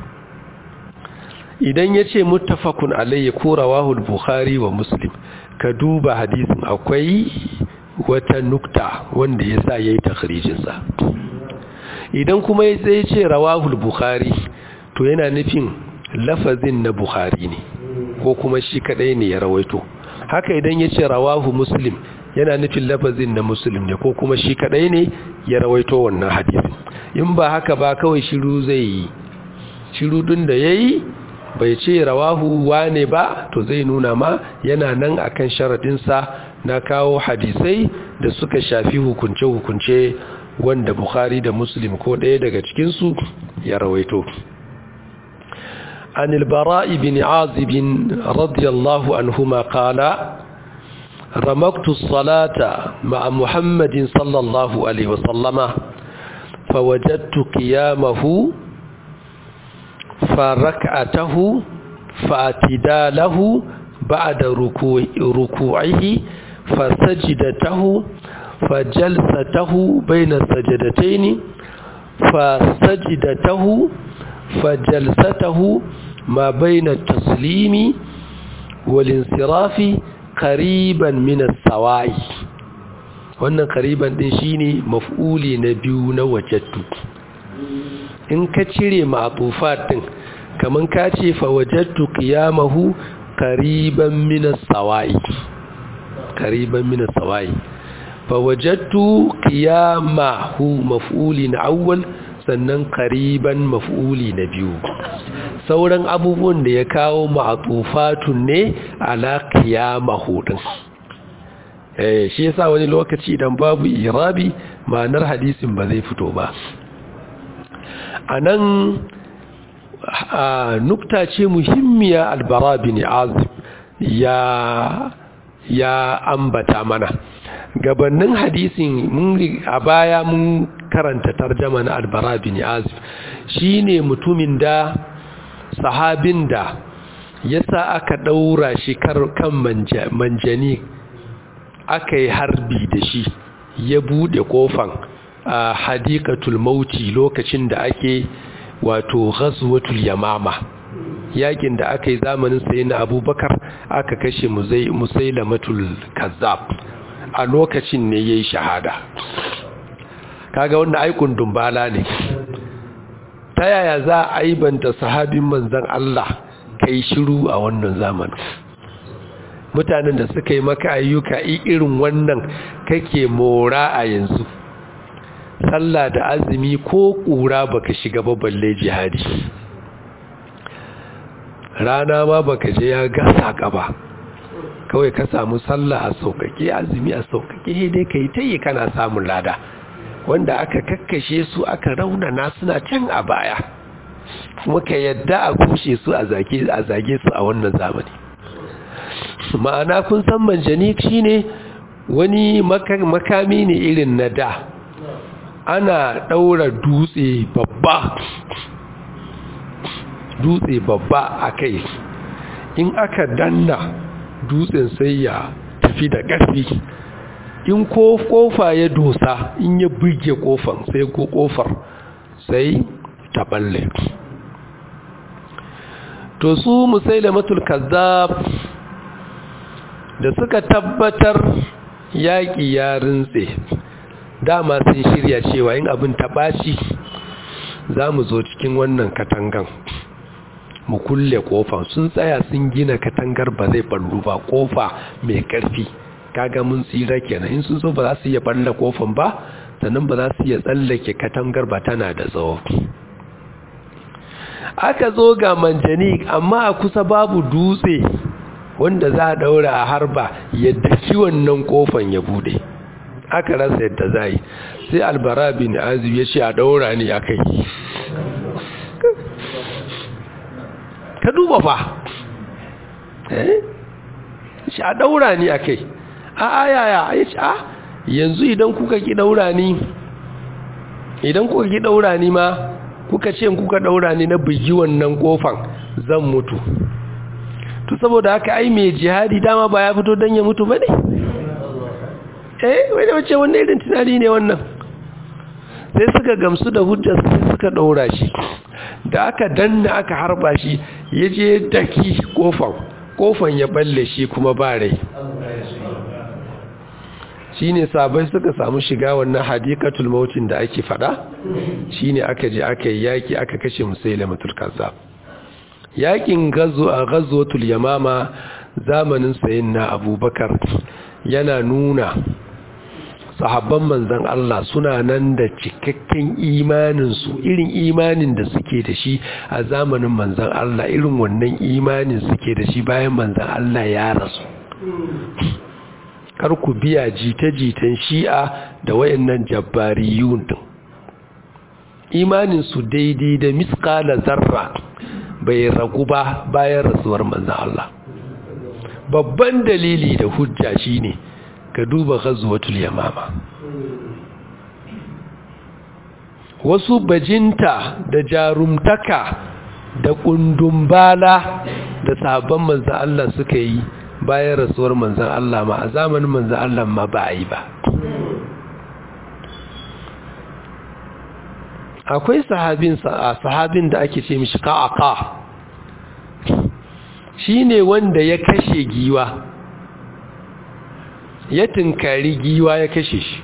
idan yace muttafaqun alayhi ko rawahu al-Bukhari wa Muslim, ka duba hadisin akwai wata nukta wanda yasa yayi takhrijin sa. Idan kuma sai yace rawahu al-Bukhari to yana nufin lafazin na Bukhari ne ko kuma shi kadai ne ya rawaito. Haka idan yace rawahu Muslim yana nufin lafazin na Muslim ne ko kuma shi kadai ne ya rawaito wannan hadisin. In ba haka ba kawai shiru zai yi, shiru din da yayi bai ce rawahu wane ba, to zai nuna ma yana nan akan sharadin sa na kawo hadisai da suka shafi hukunce wanda Bukhari da Muslim ko ɗaya daga cikin su ya rawaito. عن البراء بن عازب رضي الله عنهما قال: رمقت الصلاة مع محمد صلى الله عليه وسلم فوجدت قيامه فركعته فاعتداله بعد ركوعه فسجدته فجلسته بين السجدتين فجلسته ما بين التسليم والانصراف قريبا من السواء. wannan qariban din shine maf'uli na biyu na wajadtu. In ka cire ma'tufat din kaman ka ce fa wajadtu qiyamahu qariban min as-sawa'i, fa wajadtu qiyamahu maf'ulin awwal sannan qariban maf'uli na biyu. Sauran abubuwan da ya kawo ma'tufatun ne ala qiyamahu din. Shi yasa wani lokaci idan babu irabi ma'anar hadisin ba zai fito ba. Anan nukta ce muhimmiya al-Bara bin Azib ya ambata mana. Gabanin hadisin a baya mun karanta tarjama na al-Bara bin Azib, shine mutumin da sahabin da yasa aka daura shi kan manjani, aka yi harbi da shi, ya bude kofan hadikatul mauti lokacin da ake wato ghazwatul yamama, yakin da aka yi zamanin sayyidina Abubakar, aka kashe Musailamatul Kazzab. A lokacin ne yayi shahada. Kaga wannan aikun dumbala ne. Ta yaya za a aibanta sahabin manzon Allah kai shiru a wannan zamanin? Mutanen da suka yi maka ayyuka irin wannan kake mora a yanzu. Sallah da azumi ko kura baka shiga ba balle jihadi. Rana ma baka je ya gasa ka ba. Kawai ka samu sallah a sauƙaƙe, azumi a sauƙaƙe, dai kai tayi kana samun lada. Wanda aka kakkashe su aka raunana suna can a baya, kuma ka yadda a kushe su a zage su a wannan zamani. Ma'ana kun san manjani shine wani makami ne irin na da, ana ɗaura dutse babba a kai, in aka danna dutsen sai ya tafi da ƙarfi, in ko kofa ya dosa in ya buge kofan sai ko kofar sai ta balle. To su Musailamatul Kazzab da suka tabbatar yaƙi ya rintse, dama sun shirya cewa in abin ta ɓaci za mu zo cikin wannan katangan mu kulle kofan. Sun tsaya sun gina katangar ba zai ballu ba, kofa mai ƙarfi. Kaga mun tsira kenan. In sun so ba za su iya balla kofan ba, sannan ba za su iya tsallake katangar ba, tana da tsawo. aka zo ga manjanik amma a kusa babu dutse wanda za a daura a harba yadda ci wannan kofan ya bude, aka rasa yadda za yi, sai Albara bin Azib ya ce a daura ni a kai. Ka duba fa shi a daura ni a kai, a ayaya ya ce a yanzu idan kuka ki daura ni ma kuka ce kuka daura ni na bugi wannan kofan zan mutu, to saboda haka ai mai jihadi dama ba ya fito don ya mutu ba ne? Wai da wace wannan irin tunani ne wannan? Sai suka gamsu da hujjar sai suka daura shi, da aka danna aka harba shi ya je daki kofan ya balle shi kuma ba rai. Shi ne sabai suka samu shiga wannan hadikatul mautin da ake fada, shi ne aka je aka yi yaki aka kashe Musailamatul Kazzab. Yakin ghazwatul Yamama zamanin sayyidina Abubakar yana nuna sahabban manzan Allah suna nan da cikakken imaninsu, irin imanin da suke da shi a zamanin manzan Allah, irin wannan imanin suke da shi bayan manzan Allah ya rasu. Kar ku biya jita-jitan shi'a da wayannan jabbariyun din. Imaninsu daidai da miskala zarra bai ragu ba bayan rasuwar manzan Allah. Babban dalili da hujja shine ka duba ghazwatul Yamama. Wasu bajinta da jarumtaka da kundumbala da sahabban manzan Allah suka yi bayan rasuwar manzan Allah ma a zamanin manzan Allah ma ba a yi ba. Akwai sahabin da ake ce mishi Ka'aka, shi ne wanda ya kashe giwa, ya tunkari giwa ya kashe shi.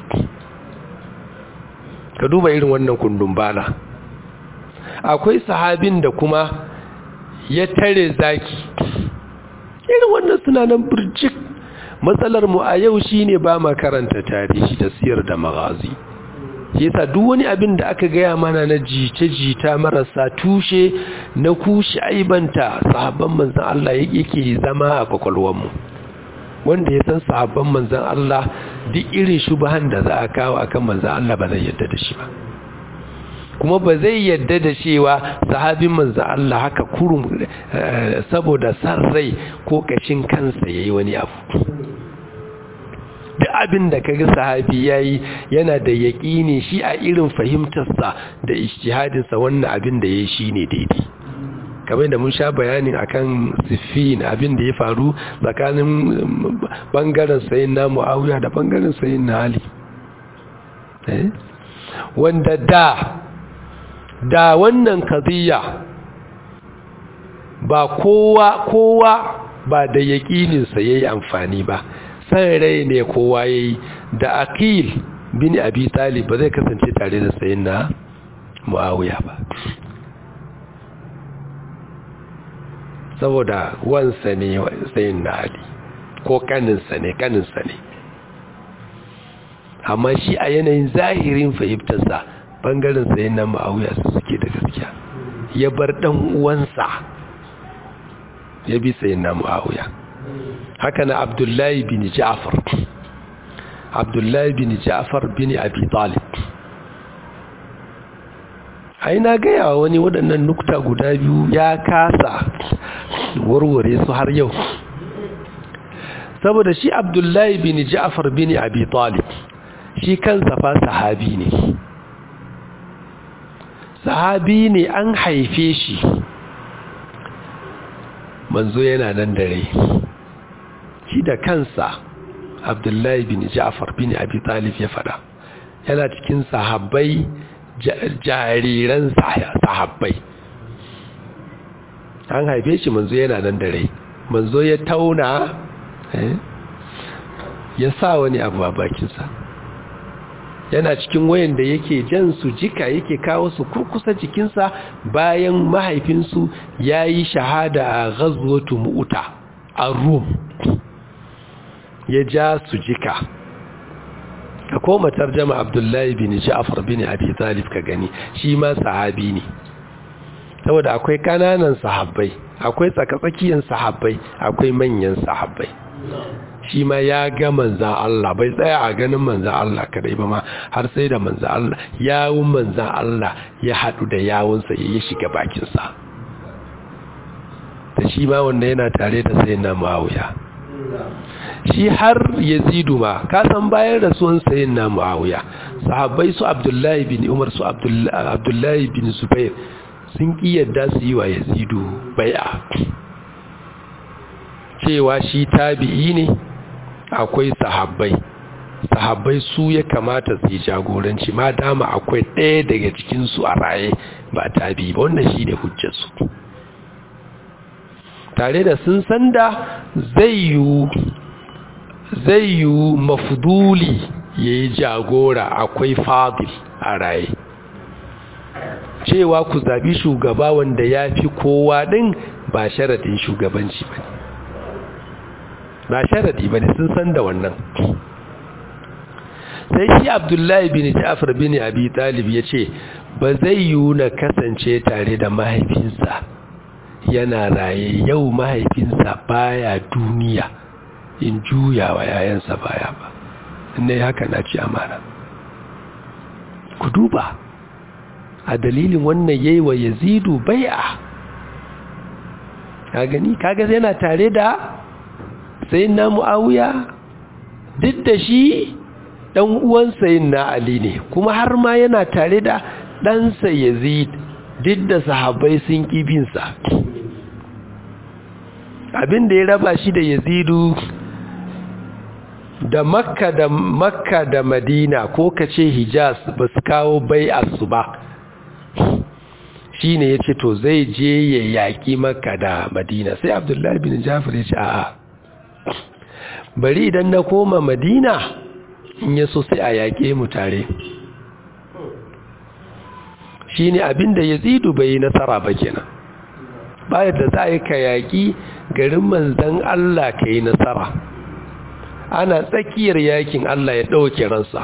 Ka duba irin wannan kundin bala. Akwai sahabin da kuma ya tare zaki, irin wannan suna nan birjik. Matsalar mu a yau shine ba ma karanta tarihi da siyar da magazi. Yasa duk wani abin da aka gaya mana na jita-jita marasa tushe na kushe aibanta sahabban manzan Allah yake zama a kwakwalwarmu. Wanda ya san sahabban manzan Allah duk irin shubahan da za a kawo akan manzan Allah ba zai yadda da shi ba, kuma ba zai yadda da cewa sahabin manzan Allah haka kurum saboda san rai ko kashin kansa yayi wani abu. Duk abin da kaga sahabi yayi yana da yaƙini shi a irin fahimtarsa da ijtihadinsa wannan abin da yayi shine daidai. Kamar da mun sha bayanin akan Siffin, abin da ya faru tsakanin bangaren sayyidina Muawiya da bangaren sayyidina Ali. Wanda da wannan qadiyya ba kowa ba da yaƙininsa yayi amfani ba, san rai ne kowa yayi, da Aqil bin Abi Talib ba zai kasance tare da sayyidina Muawiya ba, saboda wansa ne sayyidina Ali ko kaninsa ne. Amma shi a yanayin zahirin fahimtarsa bangaren sayyidina Muawiya su suke da gaskiya, ya bar dan uwansa ya bi sayyidina Muawiya. Haka na Abdullahi bin Ja'far bin Abi Talib. Ai na gaya wani waɗannan nukta guda biyu ya kasa warware su har yau, saboda shi Abdullahi bin Ja'far bin Abi Talib shi kansa fa sahabi ne, an haife shi manzo yana nan dare. Shi da kansa Abdullahi bin Ja'far bin Abi Talib ya fada yana cikin sahabbai, jariran sahabbai. An haife shi manzo yana nan dare, manzo ya tauna ya sa wani abu a bakinsa, yana cikin wayan da yake jan su jika, yake kawo su kurkusa jikinsa bayan mahaifinsu ya yi shahada a ghazwatu Mu'ta a Rum. Ya ja su jika. Ka koma tarjama Abdullahi bin Ja'far bin Abi Talib ka gani, shi ma sahabi ne. saboda akwai kananan sahabbai, akwai tsakatsakiyan sahabbai, akwai manyan sahabbai. Shi ma ya ga manzan Allah, bai tsaya a ganin manzan Allah kadai ba ma, har sai da manzan Allah, yawun manzan Allah ya haɗu da yawunsa ya shiga bakinsa. Da shi ma wanda yana tare da sayyidina Muawiya. Shi har Yazidu ma, kasan bayan rasuwan sayyidina Muawiya, sahabbai su Abdullahi bin Umar, su Abdullahi bin Zubair sun ƙi yadda su yi wa Yazidu bai'a. Cewa shi tabi'i ne, akwai sahabbai su ya kamata su yi jagoranci, ma dama akwai ɗaya daga cikinsu a raye ba tabi'i ba, wannan shi ne hujjarsu. Tare da sun san da zai yi mafuduli ya yi jagora, akwai fadil a raye. Cewa ku zabi shugaba wanda ya fi kowa ɗin ba sharadin shugabanci ba ne, ba sharadi ba ne, sun san da wannan. Sai shi Abdullahi bin Ja'far bin Abi Talib ya ce ba zai yi na kasance tare da mahaifinsa yana raye, yau mahaifinsa baya duniya in juya wa yayansa baya ba, inda haka na ci amana. Ku duba, a dalilin wannan yayi wa Yazidu bai'a. Ka gani, kaga yana tare da sayyidina Muawiya, duk da shi dan uwan sayyidina Ali ne, kuma har ma yana tare da ɗansa Yazid, duk da sahabbai sun kibinsa. Abin da ya raba shi da Yazidu da Makka da Madina, ko kace Hijaz, ba su kawo bai'arsu ba. Shi ne ya ce to zai je ya yaƙi Makka da Madina. Sai Abdullahi bin Ja'far ya ce a'a, bari idan na koma Madina in ya so sai a yaƙe mu tare. Shi ne abin da Yazidu bai yi nasara ba kenan. Bayan da za a yi ka yaƙi garin manzan Allah ka yi nasara, ana tsakiyar yakin Allah ya ɗauke ransa.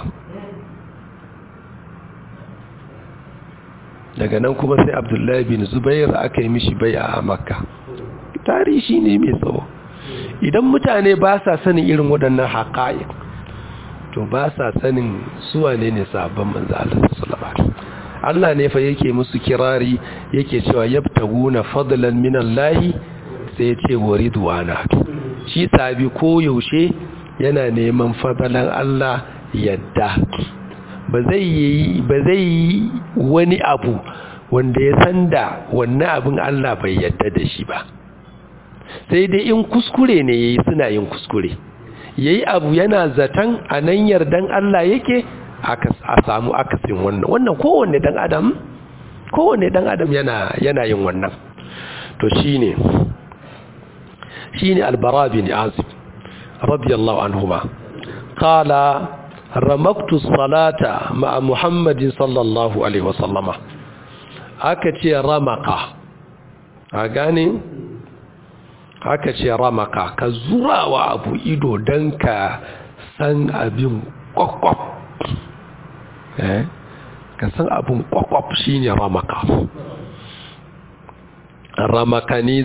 Daga nan kuma sai Abdullahi bin Zubair aka yi mishi bai'a a Makka. Tarihi ne mai tsawo. Idan mutane ba sa sanin irin waɗannan haƙa'iq, to ba sa sanin suwa ne sabon manzo Allah sallallahu alaihi wasallam. Allah ne fa yake musu kirari, yake cewa yabtaguna fadlan minallahi, sai ya ce wa ridwana. Shi sabi ko yaushe yana neman fadlan Allah yadda. Ba zai yi wani abu wanda ya san da wannan abin Allah bai yadda da shi ba. Sai dai in kuskure ne yayi, suna yin kuskure. Yayi abu yana zaton anan yardan Allah yake, a samu akasin wannan kowanne dan adam yana yin wannan. To shine Al-Bara bin Azib radiyallahu anhuma qala ramaktu salata ma'a Muhammadin sallallahu alaihi wasallama. Aka ce ramaka, a gane, aka ce ramaka, ka zurawa abu ido don ka san abin kwakwaf. Ka san abin kwakwaf shine ramaka. Ramaka ni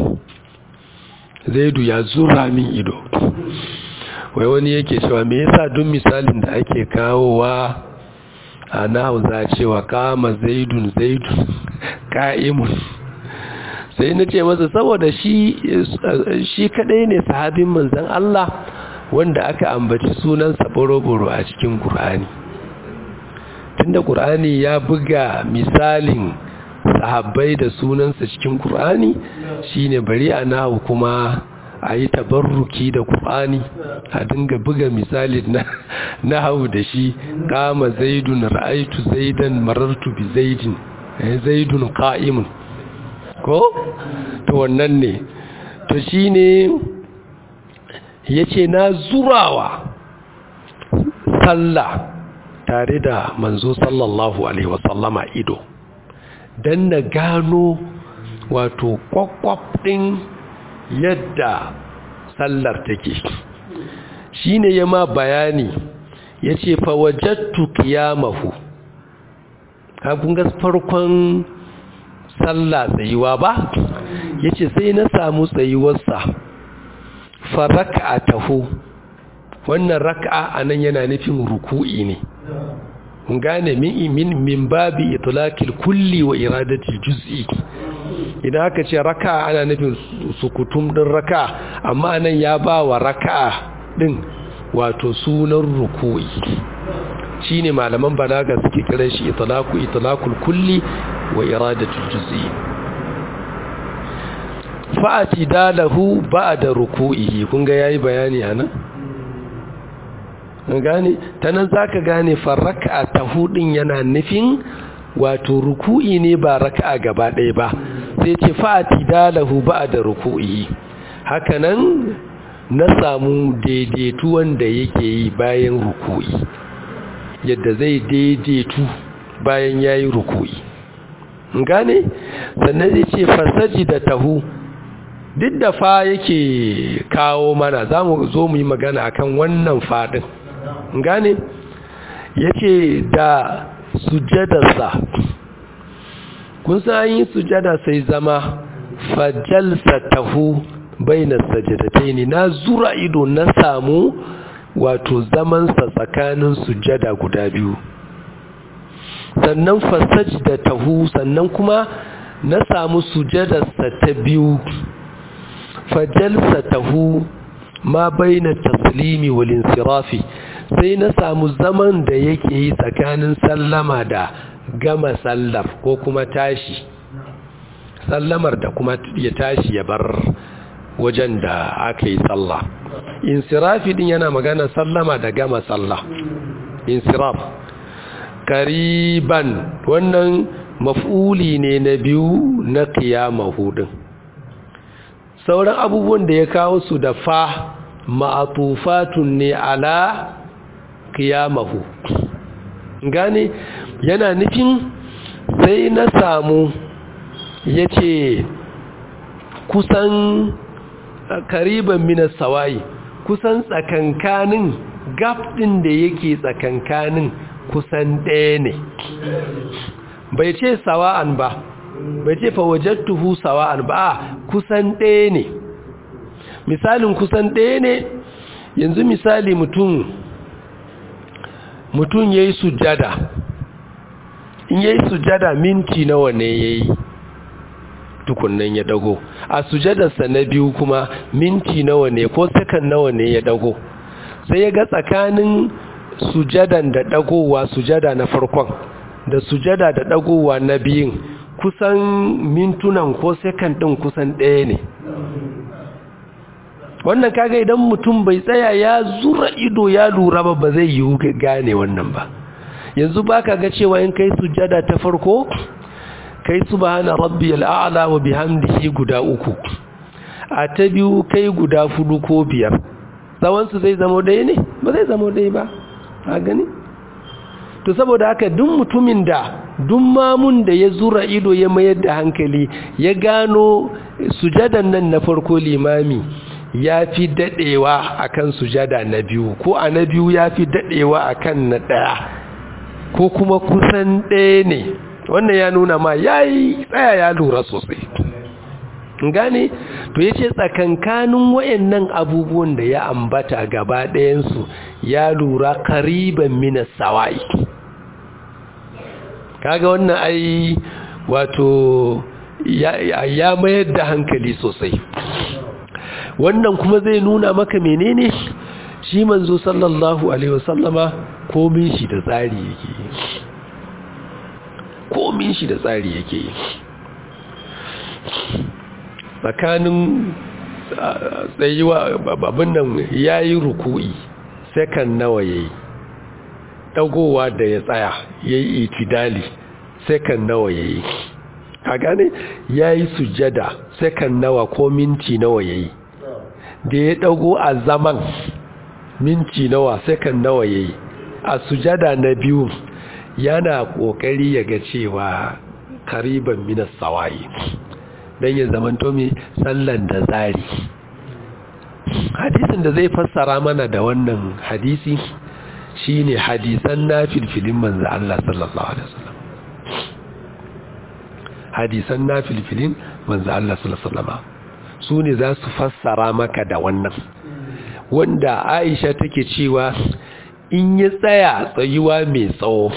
Zaidu ya zura min ido. Wai wani yake cewa me yasa duk misalin da ake kawowa a nahu za cewa kama zaidun ka'imun, sai na ce masa saboda shi kadai ne sahabin manzon Allah wanda aka ambaci sunansa boro-boro a cikin Qur'ani. Tunda Qur'ani ya buga misalin sahabbai da sunansa cikin Qur'ani, shine bari a nahu kuma a yi tabarruki da Qur'ani, a dinga buga misali na hau da shi. Kama zaidun, ra'aitu zaidan, marartu bi zaidin, zaidun qa'imun, ko to wannan ne. To shine yace na zurawa sallah tare da manzo sallallahu alaihi wasallama ido dan na gano wato kwakwaf din yadda sallar take. Shine yama bayani yace fa wajadtu qiyamahu, ka kun ga farkon sallah tsayuwa ba yace sai na samu tsayuwarsa fa rak'atahu wannan rak'a anan yana nufin ruku'i ne kun gane min babi itlaqil kulli wa iradatil juz'i idan aka ce rak'a ana nufin sukutum din rak'a amma anan ya ba wa rak'a din wato sunan ruku'i shine malaman balaga suke kiran shi itlaqul kulli wa iradatul juz'i fa'ati dalahu ba'da ruku'ihi kun ga yayi bayani anan gane tanan zaka gane farraka ta hudin yana nufin wato ruku'i ne ba raka'a gaba ɗaya ba sai ce fa'ati dalahu ba'da ruku'ihi hakanan na samu daidaitu wanda yake yi bayan ruku'i yadda zai daidaitu bayan yayi ruku'i gane sannan zai ce fasaji da tahu duk da fa yake kawo mana za mu zo mu yi magana akan wannan fadin gane yake da sujadarsa kun san yi sujada sai zama fajalsa tahu bainas sajadataini na zura ido na samu wato zamansa tsakanin sujada guda biyu sannan fasajda tahu sannan kuma na samu sujadarsa ta biyu fajalsatahu ma baina taslimi wal insirafi sai na samu zaman da yake yi tsakanin sallama da gama sallar ko kuma tashi sallamar da kuma ya tashi ya bar wajen da aka yi sallah insirafi din yana magana sallama da gama sallah insiraf kariban wannan maf'uli ne na biyu na qiyamahu din sauran abubuwan da ya kawo su da fa ma'atufatun ne ala qiyamahu gane yana nufin sai na samu yace kusan kariban minas sawai kusan tsakankanin gap din da yake tsakankanin kusan ɗaya ne bai ce sawa'an ba bai ce fa wajadtuhu sawa'an ba kusan ɗaya ne misalin kusan ɗaya ne yanzu misali mutum yayi sujjada in yayi sujjada minti nawa ne yayi tukunnan ya dago a sujjadarsa na biyu kuma minti nawa ne ko sakan nawa ne ya dago sai ya ga tsakanin sujjadan da dagowa sujjada na farkon da sujjada da dagowa na biyun kusan mintunan ko second din kusan ɗaya ne wannan kaga idan mutum bai tsaya ya zura ido ya lura ba zai yi gane wannan ba yanzu baka ga cewa in kai sujjada ta farko kai subhana rabbiyal a'la wa bihamdihi guda 3 a ta biyu kai guda 4 ko 5 tsawon su zai zama ɗaya ne ba zai zama ɗaya ba a gani to saboda haka duk mutumin da duk mamun da ya zura ido ya mayar da hankali ya gano sujadan nan na farko limami ya fi dadewa akan sujada na biyu ko a na biyu ya fi dadewa akan na daya ko kuma kusan ɗaya ne wannan ya nuna ma yayi tsaya ya lura sosai gane to yace tsakankanin wayannan abubuwan da ya ambata gaba ɗayan su ya lura qariban minas sawai kaga wannan ai wato ya mayar da hankali sosai wannan kuma zai nuna maka menene shi manzo sallallahu alaihi wasallama komai shi da tsari yake komai shi da tsari yake tsakanin tsayuwa babban nan yayi ruku'i second nawa yayi dagowa da ya tsaya yayi itidali second nawa yayi ka gane yayi sujjada second nawa ko minti nawa yayi da ya dago a zaman minti nawa second nawa yayi a sujjada na biyu yana kokari ya ga cewa kariban minas sawai dan ya zamanto mai sallan da tsari hadisin da zai fassara mana da wannan hadisi shine hadisan nafilfilin manzo Allah sallallahu alaihi wasallam hadisan nafilfilin manzo Allah sallallahu alaihi wasallam su ne za su fassara maka da wannan, wanda Aisha take cewa in ya tsaya tsayuwa mai tsawo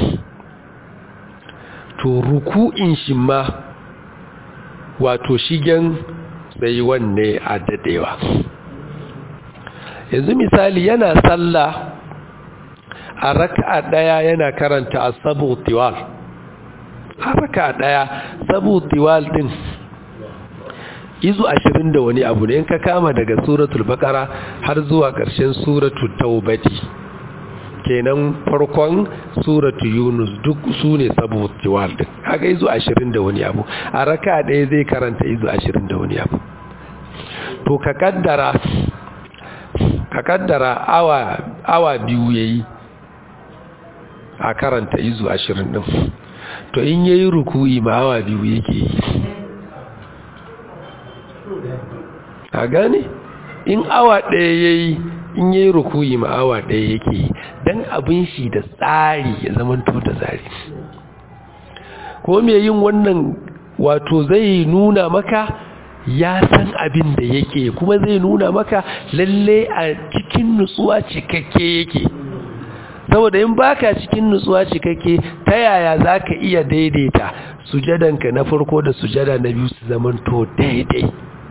to ruku'in shi ma wato shigen tsayuwan ne a dadewa. Yanzu misali yana sallah a raka'a daya yana karanta as-sabu tiwal, a raka'a daya sabu tiwal din izu 20 da wani abu ne, in ka kama daga suratul baqara har zuwa ƙarshen suratul taubati, kenan farkon suratul yunus, duk su ne sabu tiwal din, haka izu 20 da wani abu, a raka'a daya zai karanta izu 20 da wani abu. To ka kaddara awa biyu yayi a karanta izu 20 din, to in yayi ruku'i ma awa biyu yake yi, a gane in awa ɗaya yayi, in yayi ruku'i ma awa ɗaya yake yi, dan abin shi da tsari ya zamanto da tsari. Ko me yin wannan wato zai nuna maka ya san abin da yake, kuma zai nuna maka lalle a cikin nutsuwa cikakke yake. Saboda in baka cikin nutsuwa cikakke, ta yaya zaka iya daidaita sujadanka na farko da sujada na biyu su zamanto daidai?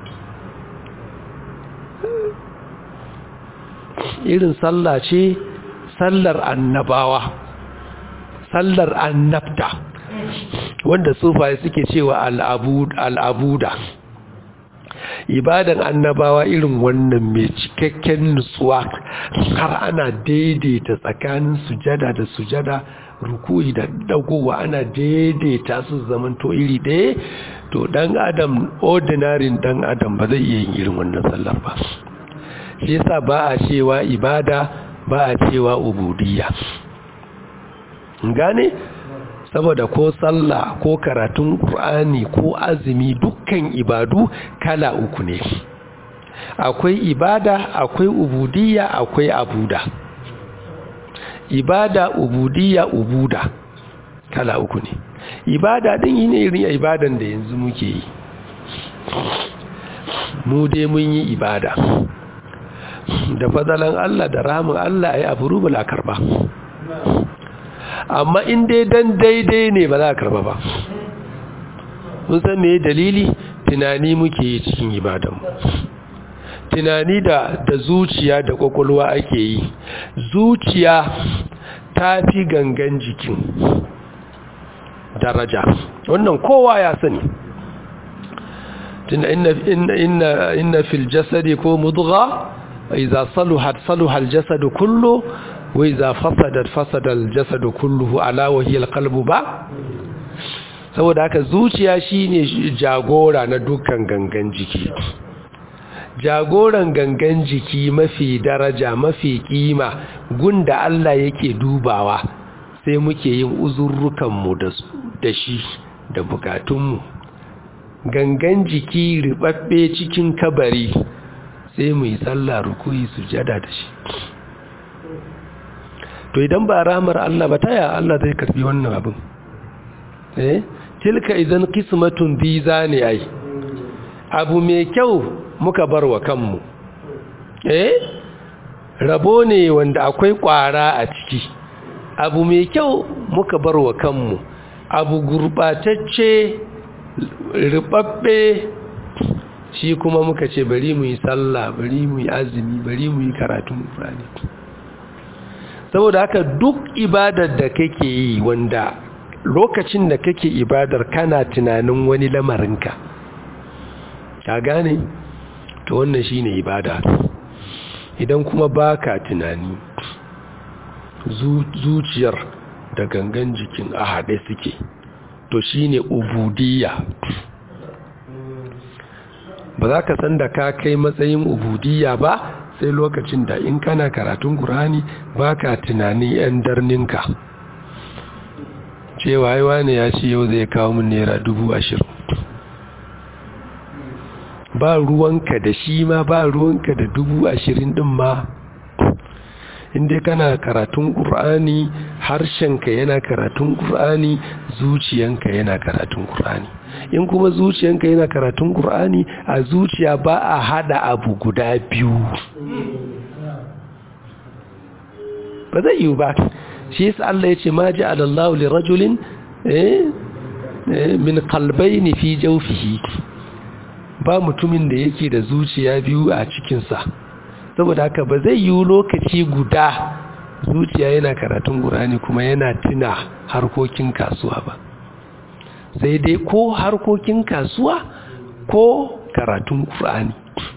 Irin sallah ce sallar annabawa, sallar annabta, wanda sufaye suke cewa al'abuda. Ibadan annabawa irin wannan mai cikakken nutsuwa, har ana daidaita tsakanin sujada da sujada, ruku'i da dagowa ana daidaita su zamanto iri ɗaya. To dan adam, ordinary dan adam ba zai iya yin irin wannan sallar ba. Shi yasa ba a cewa ibada, ba a cewa ubudiyya. Gane? Saboda ko sallah ko karatun Qur'ani ko azumi, dukkan ibadu kala uku ne. Akwai ibada, akwai ubudiyya, akwai abuda. Ibada, ubudiyya, ubuda kala uku ne. Ibada din ne irin ibadan da yanzu muke yi. Mu dai mun yi ibada da fadalan Allah da rahman Allah, ai abu rubula karba. Amma in dai dan daidai ne ba za a karba ba. Mun san me dalili? Tunani muke yi cikin ibadanmu. Tunani da zuciya da kwakwalwa ake yi. Zuciya ta fi gangan jikin daraja, wannan kowa ya sani. Tunda inna fil jasadi ko mudgha, idza saluhat saluha al jasadu kullu, wa idza fasadat fasada al jasadu kulluhu, ala wa hiya al qalbu ba. Saboda haka zuciya shine jagora na dukkan gangan jiki. Jagoran gangan jiki mafi daraja, mafi kima, gunda Allah yake dubawa, sai muke yin uzurrukanmu da shi da bukatunmu. Gangan jiki ribabbe cikin kabari, sai mu yi sallah, ruku'i, sujada da shi. To idan ba rahmar Allah ba, taya Allah zai karbi wannan abin? Tilka idan qismatun biza ne ai. Abu mai kyau muka bar wa kanmu. Rabo ne wanda akwai kwara a ciki. Abu mai kyau muka bar wa kanmu. Abu gurbatacce, ribabbe, shi kuma muka ce bari mu yi sallah, bari mu yi azumi, bari mu yi karatun Qur'ani. Saboda haka duk ibadar da kake yi, wanda lokacin da kake ibadar kana tunanin wani lamarinka, ka gane? To wannan shine ibada. Idan kuma baka tunani, zuciyar da gangan jikin a haɗe suke, to shine ubudiyya. Ba za ka san da ka kai matsayin ubudiyya ba sai lokacin da in kana karatun Qur'ani baka tunani yan darninka, cewa ai wani ya ce yau zai kawo min naira 20,000. Ba ruwanka da shi ma, ba ruwanka da 20,000 din ma. Inda kana karatun Qur'ani, harshenka yana karatun Qur'ani, zuciyanka yana karatun Qur'ani. in kuma zuciyanka yana karatun Qur'ani a zuciya ba a hada abu guda biyu ba zai yi ba shi yasa Allah ya ce ma ja'ala Allahu li rajulin min qalbayni fi jawfihi ba mutumin da yake da zuciya biyu a cikinsa saboda haka ba zai yi lokaci guda zuciya yana karatun Qur'ani kuma yana tuna harkokin kasuwa ba sai dai ko harkokin kasuwa ko karatun Qur'ani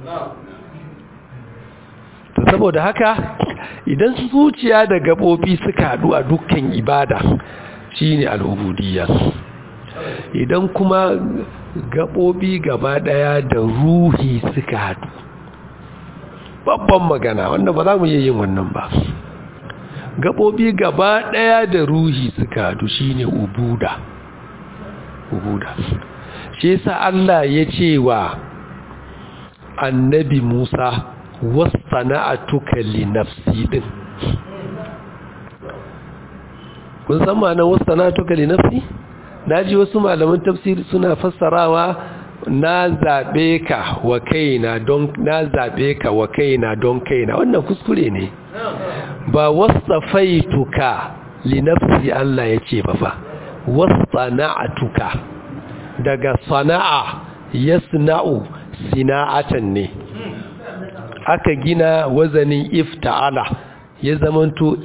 to saboda haka idan zuciya da gabobi suka haɗu a dukkan ibada shine al-ubudiyya idan kuma gabobi gaba daya da ruhi suka haɗu babban magana wanda ba za mu yi yin wannan ba gabobi gaba daya da ruhi suka haɗu shine ubuda shi yasa Allah ya ce wa annabi Musa wasana'atuka li nafsi din kun san ma'anar wasana'atuka li nafsi naji wasu malaman tafsiri suna fassarawa na zabe ka wa kaina don kaina wannan kuskure ne ba wasafaituka li nafsi Allah ya ce ba fa wasana'atuka daga sana'a yasna'u sina'atan ne aka gina wazanin ifta'ala ya zamanto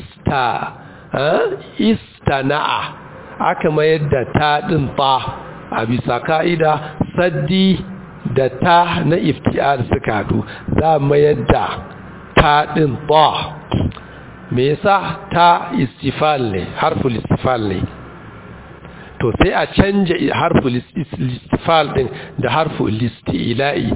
istana'a aka mayar da ta din ta a bisa ka'ida saddi da ta na ifti'al suka hadu za mayar da ta din ta me yasa ta istifal ne harful istifal ne to sai a canja harful istifal din da harful isti'la'i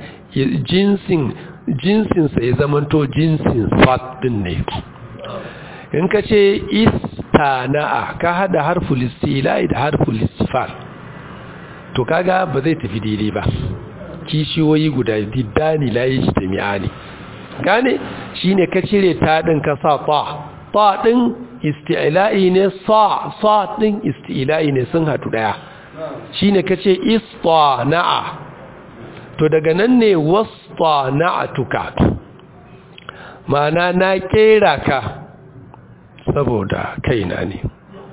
jinsinsa ya zamanto jinsin sat din ne in ka ce istana'a ka hada harful isti'la'i da harful istifal to kaga ba zai tafi daidai ba kishiyoyi guda diddani la yajtami'ani gane shine ka cire ta din ka sa ta din isti'la'i ne sa din isti'la'i ne sun hadu daya shine ka ce istana'a to daga nan ne wastana'atuka ma'ana na kera ka saboda kaina ne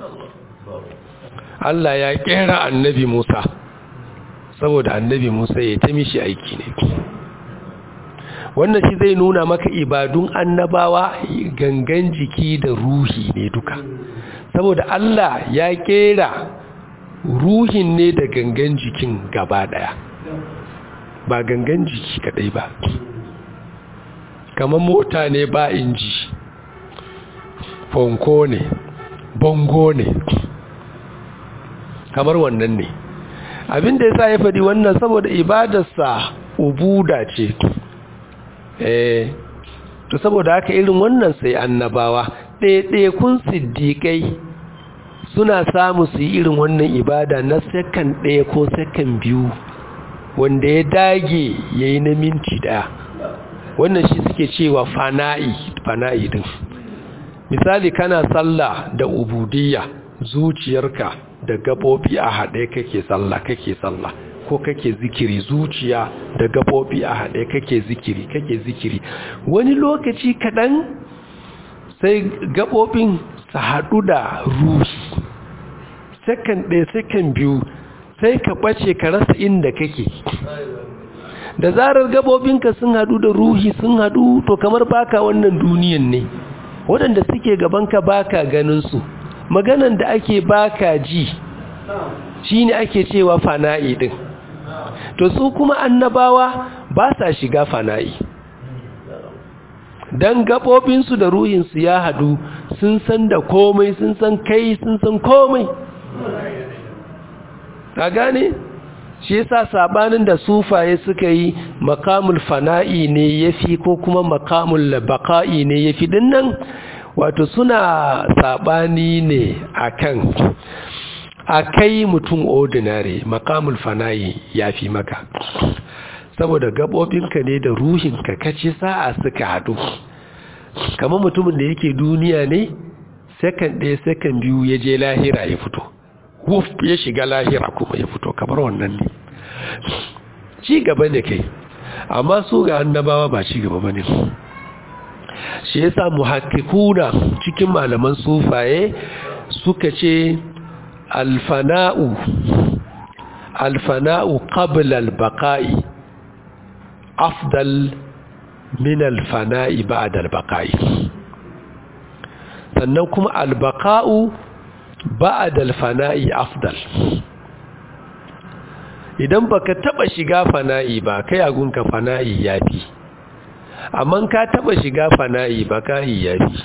Allah ya kera annabi Musa saboda annabi Musa ya ta mishi aiki ne wannan shi zai nuna maka ibadun annabawa gangan jiki da ruhi ne duka saboda Allah ya kera ruhin ne da gangan jikin gaba daya ba gangan jiki kadai ba kamar mota ne ba inji fonko ne bongo ne kamar wannan ne abinda yasa ya faɗi wannan saboda ibadarsa ubuda ce to saboda haka irin wannan sai annabawa kun siddiƙai suna samu su yi irin wannan ibada na sakan ɗaya ko sakan biyu wanda ya dage ya yi na minti ɗaya wannan shi suke cewa fana'i din misali kana sallah da ubudiyya zuciyarka da gabobi a haɗe kake sallah ko kake zikiri zuciya da gabobi a haɗe kake zikiri wani lokaci kaɗan sai gabobin su haɗu da ruhi sakan ɗaya sakan biyu sai ka ɓace ka rasa inda kake da zarar gabobinka sun haɗu da ruhi sun haɗu to kamar baka wannan duniyan ne waɗanda suke gabanka baka ganin su maganan da ake baka ji shine ake cewa fana'i din to su kuma annabawa ba sa shiga fana'i dan gabobinsu da ruhinsu ya hadu sun san da komai sun san kai sun san komai ka gane shi yasa sabanin da sufaye suka yi makamul fana'i ne yafi ko kuma makamul baqa'i ne yafi dinnan wato suna sabani ne akan akai mutum ordinary makamul fana'i yafi maka saboda gabobinka ne da ruhinka kace sa'a suka hadu kamar mutumin da yake duniya ne second ɗaya second biyu ya je lahira ya fito wuf ya shiga lahira kuma ya fito kamar wannan ne ci gaba ne kai, amma su ga annabawa ba ci gaba bane. shi yasa muhakkikuna cikin malaman sufaye suka ce alfana'u qabla albaqa'i afdal min alfana'i ba'da albaqa'i, sannan kuma albaqa'u ba'da alfana'i afdal. idan baka taba shiga fana'i ba kai agunka fana'i yafi, amma ka taba shiga fana'i ba kai yafi.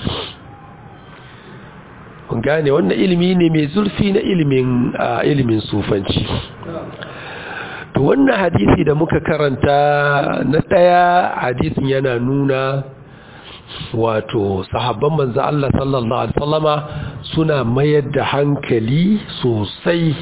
kun gane wannan ilimi ne mai zurfi na ilimin sufanci. to wannan hadisi da muka karanta na daya, hadisin yana nuna wato sahabban manzo Allah sallallahu alaihi wasallama suna mayar da hankali sosai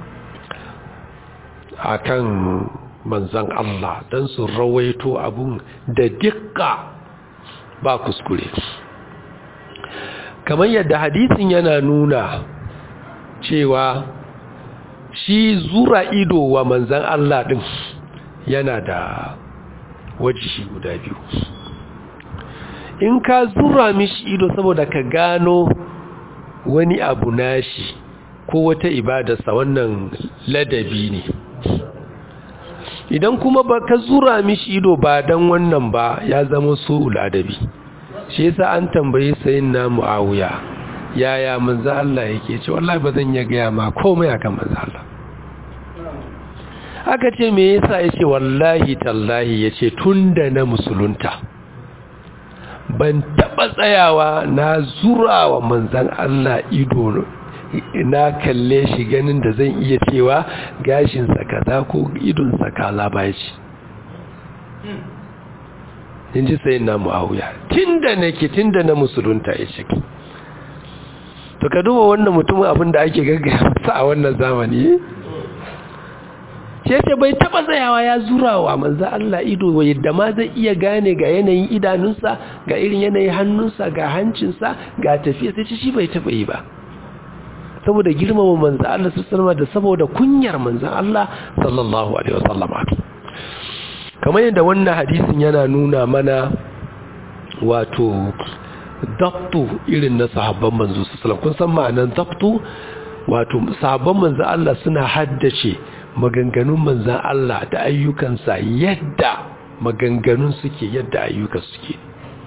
akan manzon Allah dan su rawaito abun da dukka ba kuskure. kamar yadda hadisin yana nuna cewa shi zura ido wa manzan Allah din yana da wajihi guda biyu. in ka zura mishi ido saboda ka gano wani abu nashi ko wata ibadarsa, wannan ladabi ne. idan kuma ba ka zura mishi ido ba dan wannan ba, ya zama su'ul adabi. shi yasa an tambayi sayyidina Muawiya yaya manzo Allah yake, ce wallahi bazan ya ga ma komai akan manzo Allah. aka ce me yasa yace wallahi tallahi yace tunda na musulunta ban taba tsayawa na zurawa manzon Allah ido na kalle shi ganin da zan iya cewa gashin sa kaza ko idon sa kaza ba yace. in ji sayin na Muawiya tunda na musulunta ya ce. to ka duba wannan mutumin abin da ake gaggaya masa a wannan zamani, ce bai taba tsayawa ya zurawa manzo Allah ido yadda ma zai iya gane ga yanayin idanunsa, ga irin yanayin hannunsa, ga hancinsa, ga tafiya, sai shi bai taba yi ba, saboda girmama manzo Allah sallallahu alaihi wasallam da saboda kunyar manzo Allah sallallahu alaihi wasallam. kamar yadda wannan hadisin yana nuna mana wato dabtu irin na sahabban manzo sallallahu alaihi wasallam. kun san ma'anar dabtu? wato sahabban manzo Allah suna haddace maganganun manzon Allah da ayyukansa yadda maganganun suke, yadda ayyukan suke,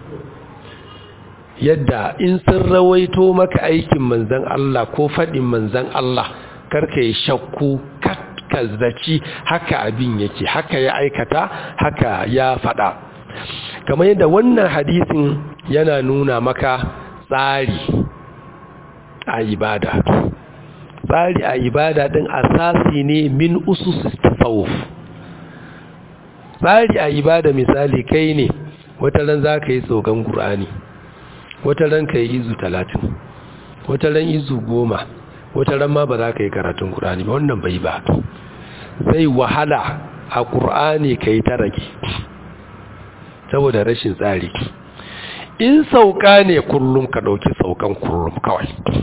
yadda in sun rawaito maka aikin manzon Allah ko fadin manzon Allah karka yi shakku kazzaci haka abin yake, haka ya aikata, haka ya fada. kamar yadda wannan hadisin yana nuna maka tsari a ibada. tsari a ibada din asasi ne min ususus tasawuf. tsari a ibada misali kai ne wata ran zaka yi tsogan Qur'ani, wata ran kai izu 30, wata ran izu 10, wata ran ma ba za ka yi karatun Qur'ani ba, wannan bai ba. zai wahala a Qur'ani kai ta rage saboda rashin tsari. in sauka ne kullum ka dauki saukan kullum kawai,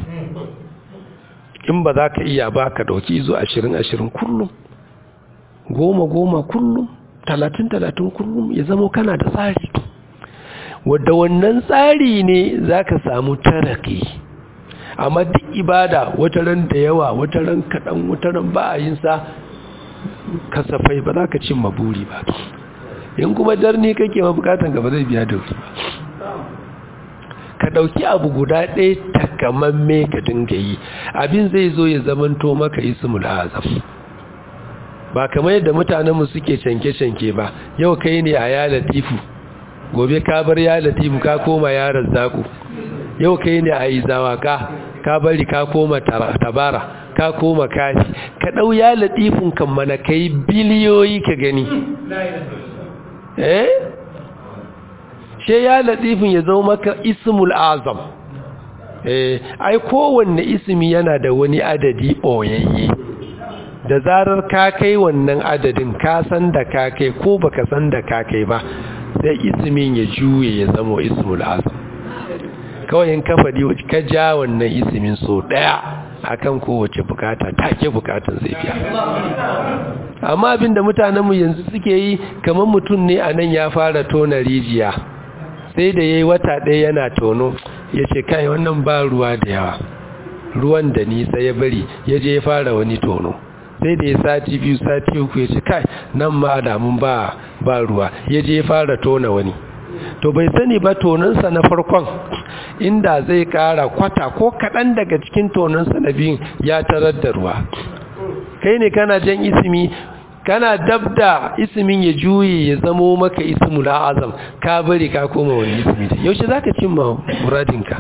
in ba za ka iya ba ka dauki izo 20 kullum, 10 kullum, 30 kullum, ya zama kana da tsari. wadda wannan tsari ne za ka samu taraki. amma duk ibada wata ran da yawa, wata ran kaɗan, wata ran ba a yin sa kasafai, ba za ka cin maburi ba. in kuma darni kake ma bukatan ka ba zai biya da wuri ba. ka dauki abu guda ɗaya takamamme ka dinga yi, abin zai zo ya zamanto maka ismul azam. ba kamar yadda mutanenmu suke canke-canke ba, yau kai ne a ya latifu, gobe ka bar ya latifu ka koma ya razzaku, yau kai ne a izawa ka bari ka koma tabara, ka koma kafi. ka ɗau ya latifun kan mana kai biliyoyi ka gani. she ya latifin ya zo maka ismul azam. ai kowanne ismi yana da wani adadi ɓoyayye, da zarar ka kai wannan adadin ka san da ka kai ko baka san da ka kai ba, sai ismin ya juye ya zama ismul azam. kawai in ka faɗi ka ja wannan ismin so ɗaya akan kowace bukata take bukatun zai biya. Amma abinda mutanenmu yanzu suke yi, kamar mutum ne a nan ya fara tona rijiya, sai da ya yi wata ɗaya yana tono, ya ce kai wannan ba ruwa da yawa, ruwan da nisa ya bari, ya je ya fara wani tono, sai da ya sati 2 sati 3 ya ce kai nan ma damun ba ruwa, ya je ya fara tona wani. To bai sani ba tonansa na farkon inda zai kara kwata ko kaɗan daga cikin tonansa na biyun ya tarar da ruwa. Kai ne kana jan ismi, kana dabda ismin ya juye ya zamo maka ismul azam, ka bari ka koma wani ismi. Yaushe zaka cimma muradinka?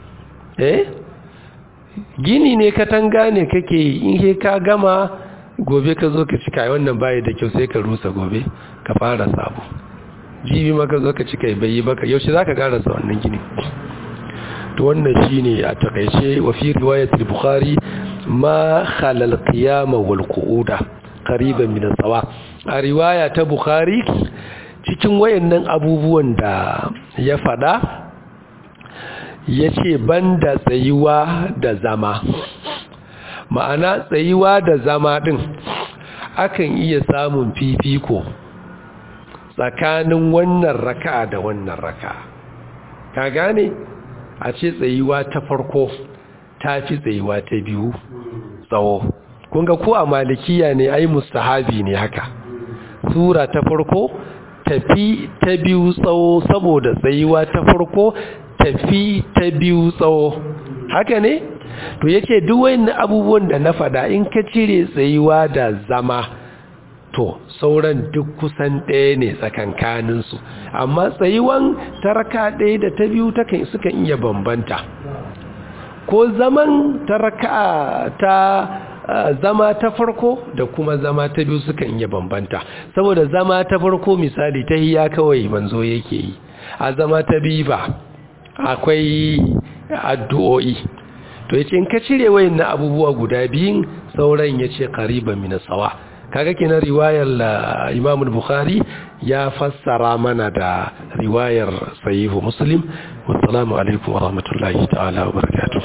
Gini ne katanga ne kake yi, in he ka gama gobe ka zo ka cika wannan bayi da kyau sai ka rusa gobe ka fara sabo. Jibi maka zo ka cika bai yi baka, yaushe zaka karasa wannan gini? To wannan shine a takeice. Wa fi riwayat al-Bukhari ma khala al-qiyam wal qu'uda qariban min as-sawa. A riwaya ta Bukhari cikin wayannan abubuwan da ya fada yace banda tsayuwa da zama. Ma'ana tsayuwa da zama din akan iya samun fifiko tsakanin wannan raka'a da wannan raka'a. Ka gane? A ce tsayuwa ta farko ta fi tsayuwa ta biyu tsawo. Kun ga ko a malikiya ne ai mustahabi ne haka. Sura ta farko tafi ta biyu tsawo saboda tsayuwa ta farko tafi ta biyu tsawo. Haka ne? To yace duk wayannan abubuwan da na faɗa in ka cire tsayuwa da zama, to sauran duk kusan ɗaya ne tsakankaninsu, amma tsayuwan taraka ɗaya da ta biyu sukan iya bambanta, ko zaman taraka ta zama ta farko da kuma zama ta biyu sukan iya bambanta, saboda zama ta farko misali tahiyya kawai manzo yake yi, a zama ta biyu ba akwai addu'o'i. To yace in ka cire wayannan abubuwa guda biyun sauran yace qariban min sawa. Kaga kenan riwayar Imam al-Bukhari ya fassara mana da riwayar Sahih Muslim. Wassalamu alaikum wa rahmatullahi ta'ala wa barakatuh.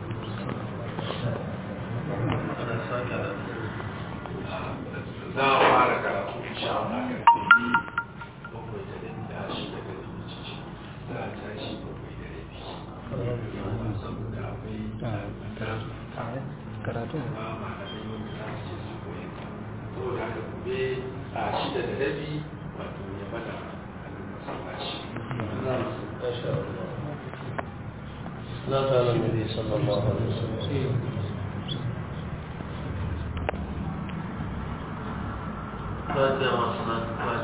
Karatu a 6:30 wato ya bada masallaci. لا تعالى النبي صلى الله عليه وسلم. فاتحة